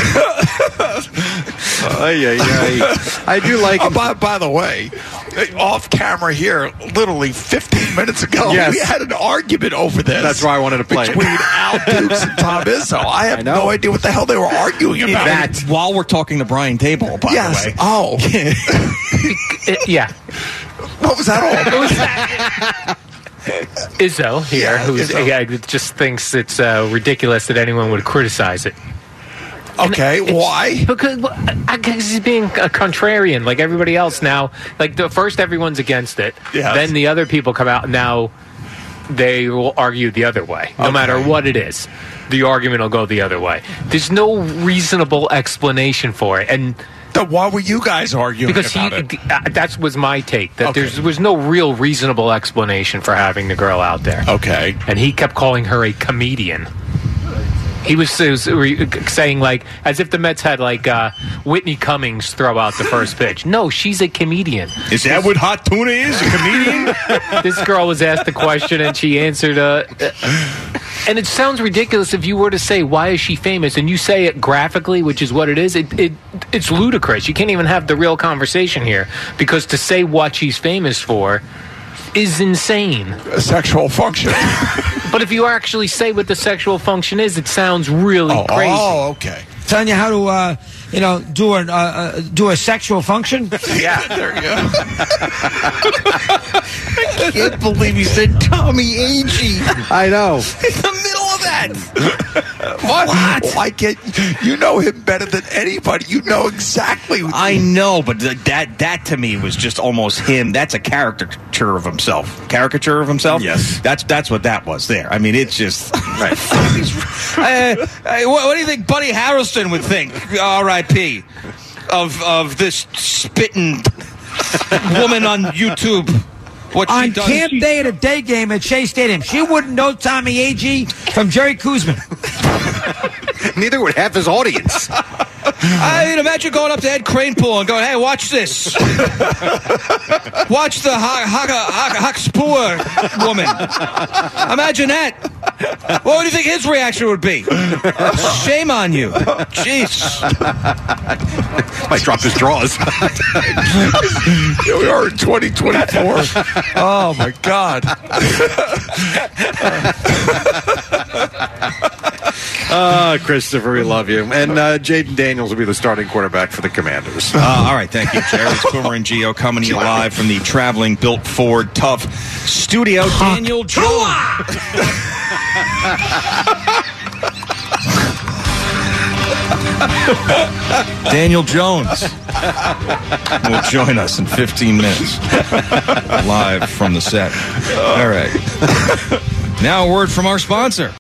Ay, ay, ay. I do like. Oh, by, by the way, off camera here, literally fifteen minutes ago, Yes. we had an argument over this. That's why I wanted to play it. between Al Dukes and Tom Izzo. I have I know. no idea what the hell they were arguing about. That while we're talking to Brian Daboll, by yes. the way. Oh, It- yeah. what was that all? Izzo here, Yeah, who's Izzo. yeah, just thinks it's uh, ridiculous that anyone would criticize it. Okay, And it's- why? Because well, I guess he's being a contrarian, like everybody else now. Like the first, everyone's against it. Yes. Then the other people come out. Now they will argue the other way, no Okay. matter what it is. The argument will go the other way. There's no reasonable explanation for it, and. Then why were you guys arguing Because he, about it? uh, that was my take. That Okay. there was no real reasonable explanation for having the girl out there. Okay. And he kept calling her a comedian. He was, he was saying, like, as if the Mets had, like, uh, Whitney Cummings throw out the first pitch. No, she's a comedian. Is that what Hot Tuna is, a comedian? This girl was asked the question, and she answered, uh, and it sounds ridiculous if you were to say, why is she famous? And you say it graphically, which is what it is. It, it It's ludicrous. You can't even have the real conversation here, because to say what she's famous for is insane. A sexual function. But if you actually say what the sexual function is, it sounds really oh, crazy. Oh, okay. Telling you how to, uh, you know, do a uh, uh, do a sexual function. Yeah, there you go. I can't believe he said Tommy Agee. I know. In the middle of that. What? what? Why can't you know him better than anybody? You know exactly. What I know, but th- that that to me was just almost him. That's a caricature of himself. Caricature of himself. Yes. That's that's what that was there. I mean, it's just. uh, Right. uh, what, what do you think Buddy Harrelson would think? R I P of of this spitting woman on YouTube. What she on does. camp day at a day game at Shea Stadium. She wouldn't know Tommy Agee from Jerry Kuzman. Neither would half his audience. I mean, imagine going up to Ed Kranepool and going, hey, watch this. Watch the Hawkspoor woman. Imagine that. What would you think his reaction would be? Shame on you. Jeez. Might drop his drawers. Here we are in twenty twenty-four. Oh, my God. Uh, Christopher, we love you. And uh, Jaden Daniels will be the starting quarterback for the Commanders. Uh, all right, thank you, Jerry. It's Boomer and Gio coming to you live from the traveling Built Ford Tough studio. Daniel Jones. Daniel Jones will join us in fifteen minutes. Live from the set. All right. Now a word from our sponsor.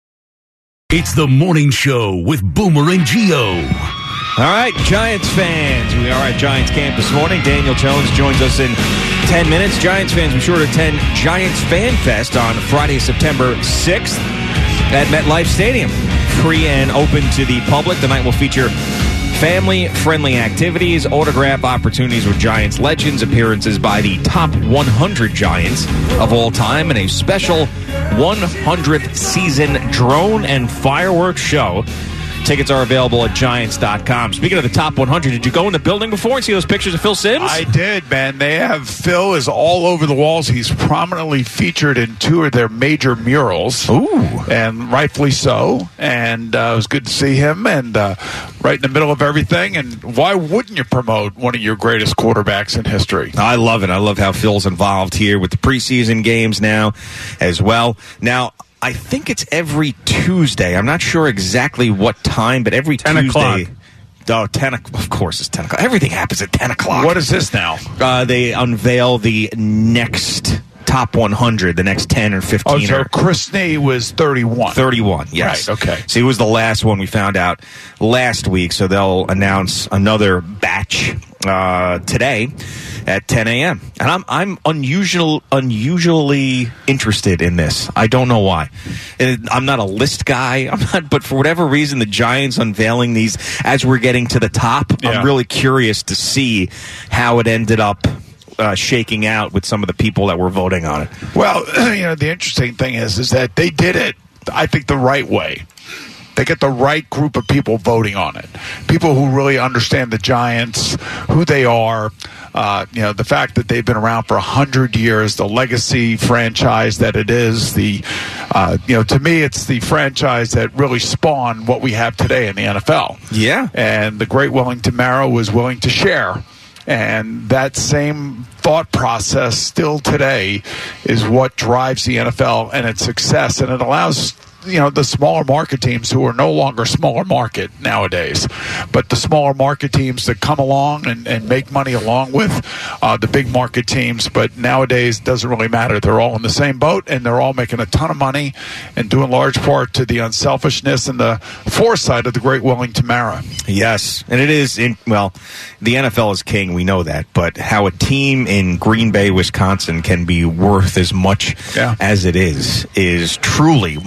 It's the morning show with Boomer and Gio. All right, Giants fans. We are at Giants camp this morning. Daniel Jones joins us in ten minutes. Giants fans, be sure to attend Giants Fan Fest on Friday, September sixth at MetLife Stadium. Free and open to the public. The night will feature family-friendly activities, autograph opportunities with Giants legends, appearances by the top one hundred Giants of all time, and a special one hundredth season drone and fireworks show. Tickets are available at Giants dot com. Speaking of the top one hundred, did you go in the building before and see those pictures of Phil Simms? I did, man. They have Phil is all over the walls. He's prominently featured in two of their major murals. Ooh. And rightfully so. And uh, it was good to see him and uh, right in the middle of everything. And why wouldn't you promote one of your greatest quarterbacks in history? I love it. I love how Phil's involved here with the preseason games now as well. Now, I think it's every Tuesday. I'm not sure exactly what time, but every ten Tuesday. o'clock. Oh, ten o'clock. Of course, it's ten o'clock. Everything happens at ten o'clock. What is this now? Uh, they unveil the next top one hundred, the next ten or fifteen. Oh, so or, Chris Snee was thirty-one. thirty-one, yes. Right, okay. So he was the last one we found out last week, so they'll announce another batch uh, today at ten a.m. And I'm I'm unusual, unusually interested in this. I don't know why. And I'm not a list guy. I'm not, but for whatever reason, the Giants unveiling these as we're getting to the top. Yeah. I'm really curious to see how it ended up uh, shaking out with some of the people that were voting on it. Well, you know, the interesting thing is, is that they did it, I think, the right way. They get the right group of people voting on it. People who really understand the Giants, who they are, uh, you know, the fact that they've been around for a hundred years, the legacy franchise that it is. The, uh, you know, to me, it's the franchise that really spawned what we have today in the N F L. Yeah. And the great Wellington Mara was willing to share. And that same thought process still today is what drives the N F L and its success. And it allows, you know, the smaller market teams who are no longer smaller market nowadays, but the smaller market teams that come along and, and make money along with uh, the big market teams. But nowadays it doesn't really matter. They're all in the same boat and they're all making a ton of money, and due in large part to the unselfishness and the foresight of the great Wellington Mara. Yes, and it is, in, well, the N F L is king, we know that, but how a team in Green Bay, Wisconsin can be worth as much yeah. as it is, is truly one of the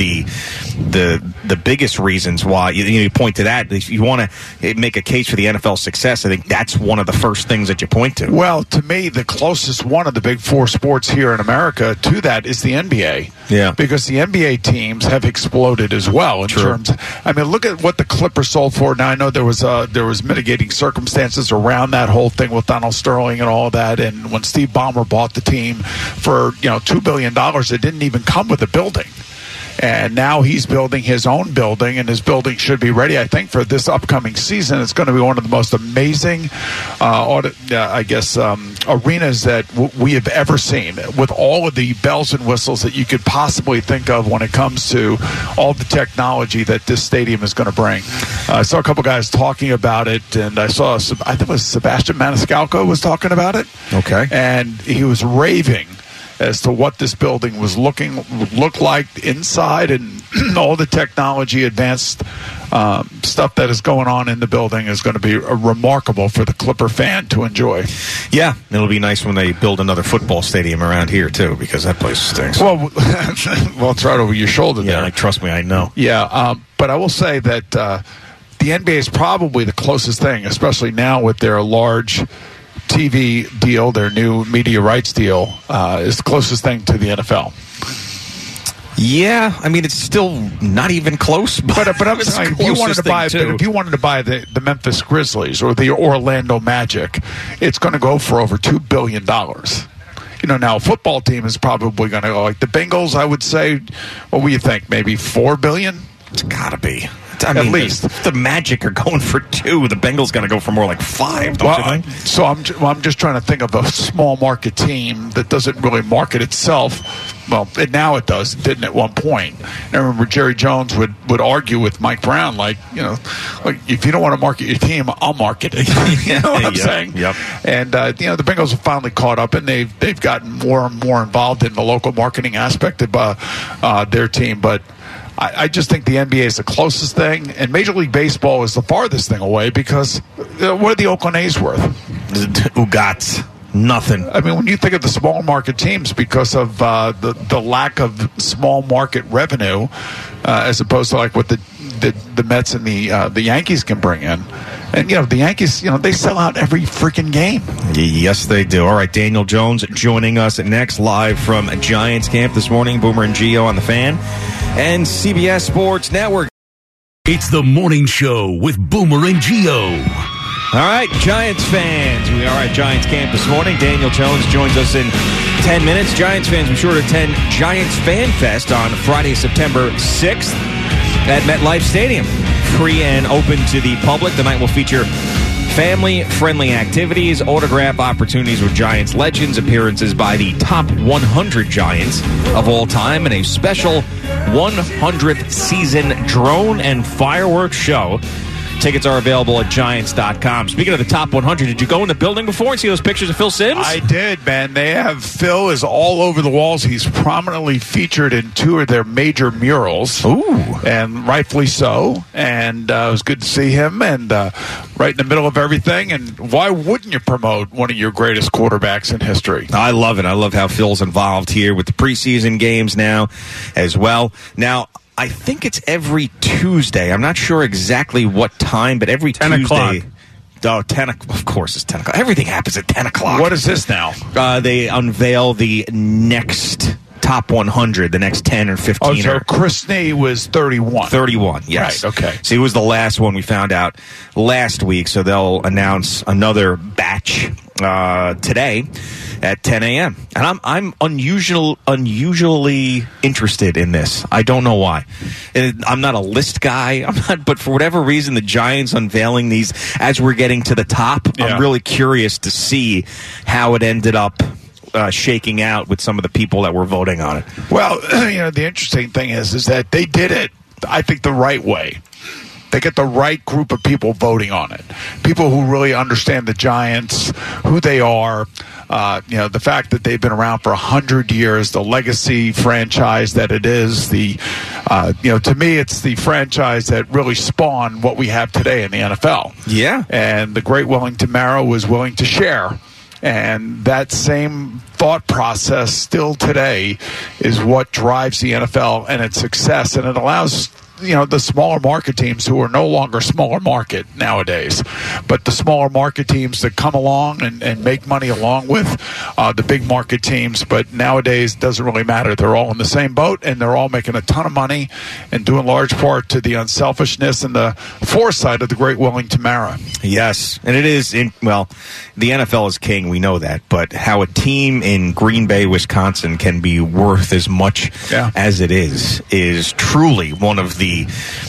be the the biggest reasons why. You, you point to that. If you want to make a case for the N F L success, I think that's one of the first things that you point to. Well, to me, the closest one of the big four sports here in America to that is the N B A. Yeah. Because the N B A teams have exploded as well in True. terms. I mean, look at what the Clippers sold for. Now I know there was uh, there was mitigating circumstances around that whole thing with Donald Sterling and all that. And when Steve Ballmer bought the team for you know two billion dollars, it didn't even come with a building. And now he's building his own building, and his building should be ready, I think, for this upcoming season. It's going to be one of the most amazing, uh, audit, uh, I guess, um, arenas that w- we have ever seen, with all of the bells and whistles that you could possibly think of when it comes to all the technology that this stadium is going to bring. Uh, I saw a couple guys talking about it, and I saw, I think it was Sebastian Maniscalco was talking about it. Okay. And he was raving as to what this building was looking look like inside, and all the technology, advanced um, stuff that is going on in the building is going to be uh, remarkable for the Clipper fan to enjoy. Yeah, it'll be nice when they build another football stadium around here too, because that place stinks. Well, well, it's right over your shoulder yeah, there. like, trust me, I know. Yeah, um, but I will say that uh, the N B A is probably the closest thing, especially now with their large T V deal, their new media rights deal, uh, is the closest thing to the N F L. Yeah, I mean, it's still not even close. But, but, but I'm it's saying, the if you wanted to closest buy, thing, but too. if you wanted to buy the, the Memphis Grizzlies or the Orlando Magic, it's going to go for over two billion dollars. You know, now a football team is probably going to go like the Bengals. I would say, what do you think? Maybe four billion. It's got to be. I At mean, least the, the Magic are going for two. The Bengals going to go for more like five. Don't well, you think? so I'm well, I'm just trying to think of a small market team that doesn't really market itself. Well, it, now it does. It didn't at one point. I remember Jerry Jones would, would argue with Mike Brown, like, you know, like if you don't want to market your team, I'll market it. You know what I'm Yep, saying? Yep. And uh, you know, the Bengals have finally caught up, and they've they've gotten more and more involved in the local marketing aspect of uh, uh, their team, but. I, I just think the N B A is the closest thing, and Major League Baseball is the farthest thing away because uh, what are the Oakland A's worth? Who got nothing? I mean, when you think of the small market teams, because of uh, the the lack of small market revenue, uh, as opposed to like what the the, the Mets and the uh, the Yankees can bring in, and you know the Yankees, you know they sell out every freaking game. Yes, they do. All right, Daniel Jones joining us next live from Giants camp this morning. Boomer and Gio on the Fan and C B S Sports Network. It's the morning show with Boomer and Gio. All right, Giants fans. We are at Giants camp this morning. Daniel Jones joins us in ten minutes. Giants fans, be sure to attend Giants Fan Fest on Friday, September sixth at MetLife Stadium. Free and open to the public. The night will feature family-friendly activities, autograph opportunities with Giants legends, appearances by the top one hundred Giants of all time, and a special one hundredth season drone and fireworks show. Tickets are available at Giants dot com. Speaking of the top one hundred, did you go in the building before and see those pictures of Phil Simms? I did, man. They have Phil is all over the walls. He's prominently featured in two of their major murals. Ooh. And rightfully so. And uh, it was good to see him, and uh, right in the middle of everything. And why wouldn't you promote one of your greatest quarterbacks in history? I love it. I love how Phil's involved here with the preseason games now as well. Now, I think it's every Tuesday. I'm not sure exactly what time, but every ten Tuesday. o'clock. Oh, ten o'clock. Of course, it's ten o'clock. Everything happens at ten o'clock. What is this now? Uh, they unveil the next top one hundred, the next ten or fifteen. Oh, so Chris Nee was thirty-one. thirty-one, yes. Right, okay. So he was the last one we found out last week, so they'll announce another batch uh, today at ten a.m. And I'm I'm unusual, unusually interested in this. I don't know why. And I'm not a list guy. I'm not, but for whatever reason, the Giants unveiling these as we're getting to the top. Yeah. I'm really curious to see how it ended up uh, shaking out with some of the people that were voting on it. Well, you know, the interesting thing is, is that they did it, I think, the right way. They get the right group of people voting on it. People who really understand the Giants, who they are, uh, you know, the fact that they've been around for a hundred years, the legacy franchise that it is. The, uh, you know, to me, it's the franchise that really spawned what we have today in the N F L. Yeah. And the great Wellington Mara was willing to share. And that same thought process still today is what drives the N F L and its success, and it allows, you know, the smaller market teams who are no longer smaller market nowadays, but the smaller market teams that come along and, and make money along with uh, the big market teams. But nowadays it doesn't really matter. They're all in the same boat, and they're all making a ton of money, and due in large part to the unselfishness and the foresight of the great Wellington Mara. Yes, and it is, in, well, the N F L is king, we know that, but how a team in Green Bay, Wisconsin can be worth as much yeah. as it is, is truly one of the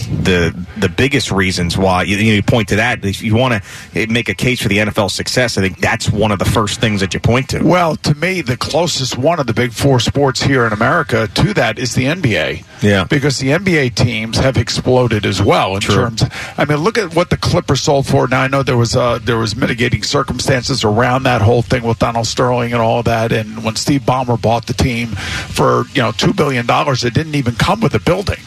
the the biggest reasons why you, you point to that. If you want to make a case for the N F L success, I think that's one of the first things that you point to. Well, to me, the closest one of the big four sports here in America to that is the N B A. Yeah. Because the N B A teams have exploded as well in True. terms. I mean, look at what the Clippers sold for. Now I know there was uh, there was mitigating circumstances around that whole thing with Donald Sterling and all that. And when Steve Ballmer bought the team for you know two billion dollars, it didn't even come with a building.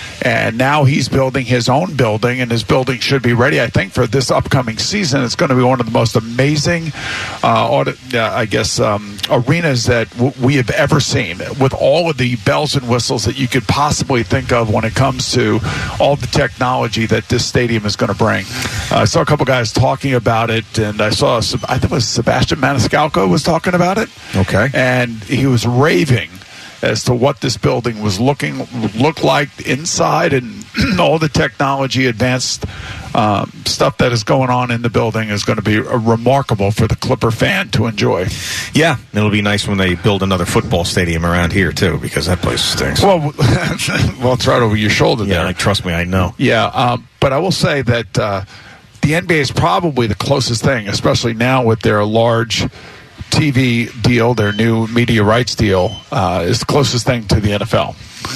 And now he's building his own building, and his building should be ready, I think, for this upcoming season. It's going to be one of the most amazing, uh, audit, uh, I guess, um, arenas that w- we have ever seen, with all of the bells and whistles that you could possibly think of when it comes to all the technology that this stadium is going to bring. Uh, I saw a couple guys talking about it, and I saw, I think it was Sebastian Maniscalco was talking about it. Okay. And he was raving as to what this building was looking look like inside, and all the technology, advanced um, stuff that is going on in the building is going to be uh, remarkable for the Clipper fan to enjoy. Yeah, it'll be nice when they build another football stadium around here too, because that place stinks. Well, well, it's right over your shoulder yeah, there. like, trust me, I know. Yeah, um, but I will say that uh, the N B A is probably the closest thing, especially now with their large T V deal, their new media rights deal, uh, is the closest thing to the N F L.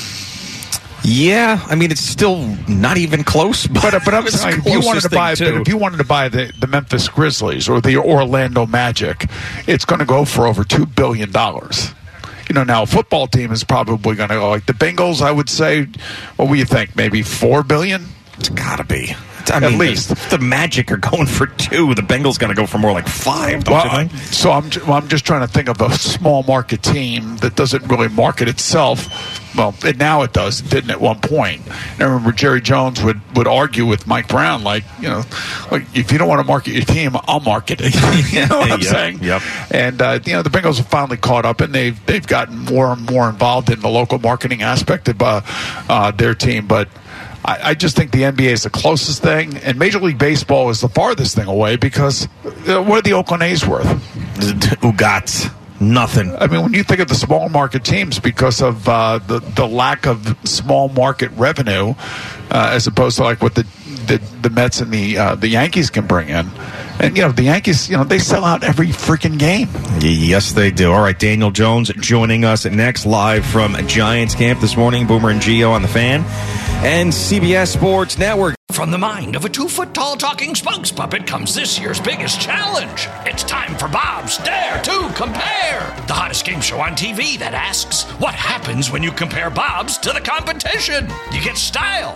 Yeah, I mean, it's still not even close. But, but, but I'm saying, if you wanted to buy, but if you wanted to buy the, the Memphis Grizzlies or the Orlando Magic, it's going to go for over two billion dollars. You know, now a football team is probably going to go like the Bengals. I would say, what do you think? Maybe four billion? It's got to be. I At mean, least if the Magic are going for two, the Bengals going to go for more like five. Don't well, you think? So I'm well, I'm just trying to think of a small market team that doesn't really market itself. Well, and now it does. It didn't at one point. And I remember Jerry Jones would, would argue with Mike Brown, like, you know, like if you don't want to market your team, I'll market it. You know what I'm yep, saying? Yep. And uh, you know, the Bengals have finally caught up, and they've they've gotten more and more involved in the local marketing aspect of uh, uh, their team, but. I just think the N B A is the closest thing, and Major League Baseball is the farthest thing away because uh, what are the Oakland A's worth? Who got nothing? I mean, when you think of the small market teams, because of uh, the the lack of small market revenue, uh, as opposed to like what the the, the Mets and the uh, the Yankees can bring in. And, you know, the Yankees, you know, they sell out every freaking game. Yes, they do. All right, Daniel Jones joining us next live from Giants camp this morning. Boomer and Gio on the Fan and C B S Sports Network. From the mind of a two-foot-tall talking spokes puppet comes this year's biggest challenge. It's time for Bob's Dare to Compare, the hottest game show on T V that asks, what happens when you compare Bob's to the competition? You get style.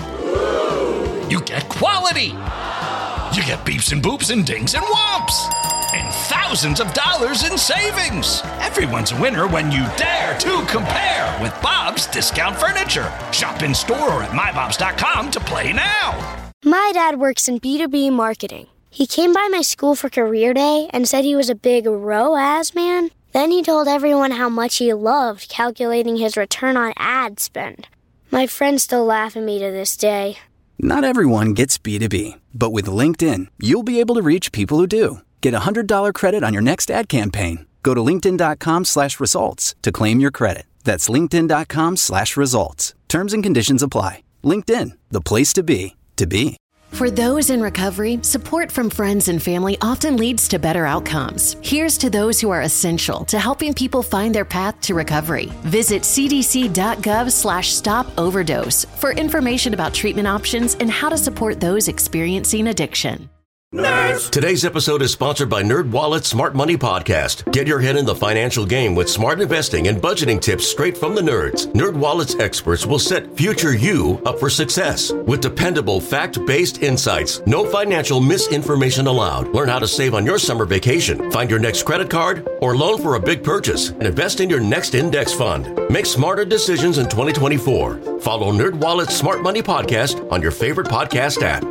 You get quality. You get beeps and boops and dings and whomps. And thousands of dollars in savings. Everyone's a winner when you dare to compare with Bob's Discount Furniture. Shop in store or at my bobs dot com to play now. My dad works in B two B marketing. He came by my school for career day and said he was a big R O A S man. Then he told everyone how much he loved calculating his return on ad spend. My friends still laugh at me to this day. Not everyone gets B two B, but with LinkedIn, you'll be able to reach people who do. Get a one hundred dollars credit on your next ad campaign. Go to linkedin.com slash results to claim your credit. That's linkedin.com slash results. Terms and conditions apply. LinkedIn, the place to be, to be. For those in recovery, support from friends and family often leads to better outcomes. Here's to those who are essential to helping people find their path to recovery. Visit cdc.gov slash stop overdose for information about treatment options and how to support those experiencing addiction. Nerds! Today's episode is sponsored by NerdWallet's Smart Money Podcast. Get your head in the financial game with smart investing and budgeting tips straight from the nerds. NerdWallet's experts will set future you up for success with dependable, fact-based insights. No financial misinformation allowed. Learn how to save on your summer vacation, find your next credit card, or loan for a big purchase, and invest in your next index fund. Make smarter decisions in twenty twenty-four. Follow NerdWallet's Smart Money Podcast on your favorite podcast app.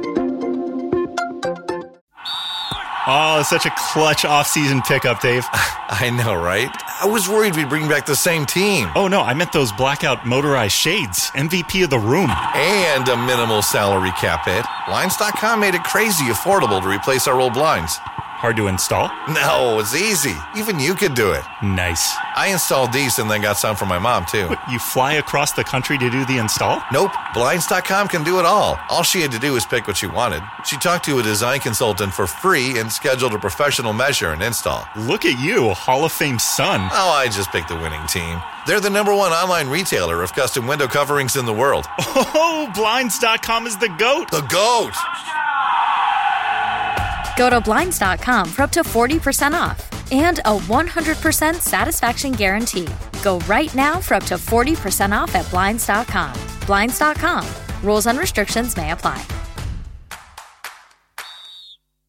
Oh, such a clutch off-season pickup, Dave. I know, right? I was worried we'd bring back the same team. Oh, no, I meant those blackout motorized shades. M V P of the room. And a minimal salary cap hit. Blinds dot com made it crazy affordable to replace our old blinds. Hard to install? No, it's easy. Even you could do it. Nice. I installed these and then got some for my mom, too. What, you fly across the country to do the install? Nope. Blinds dot com can do it all. All she had to do was pick what she wanted. She talked to a design consultant for free and scheduled a professional measure and install. Look at you, Hall of Fame son. Oh, I just picked the winning team. They're the number one online retailer of custom window coverings in the world. Oh, Blinds dot com is the GOAT. The GOAT! Go to Blinds dot com for up to forty percent off and a one hundred percent satisfaction guarantee. Go right now for up to forty percent off at Blinds dot com. Blinds dot com. Rules and restrictions may apply.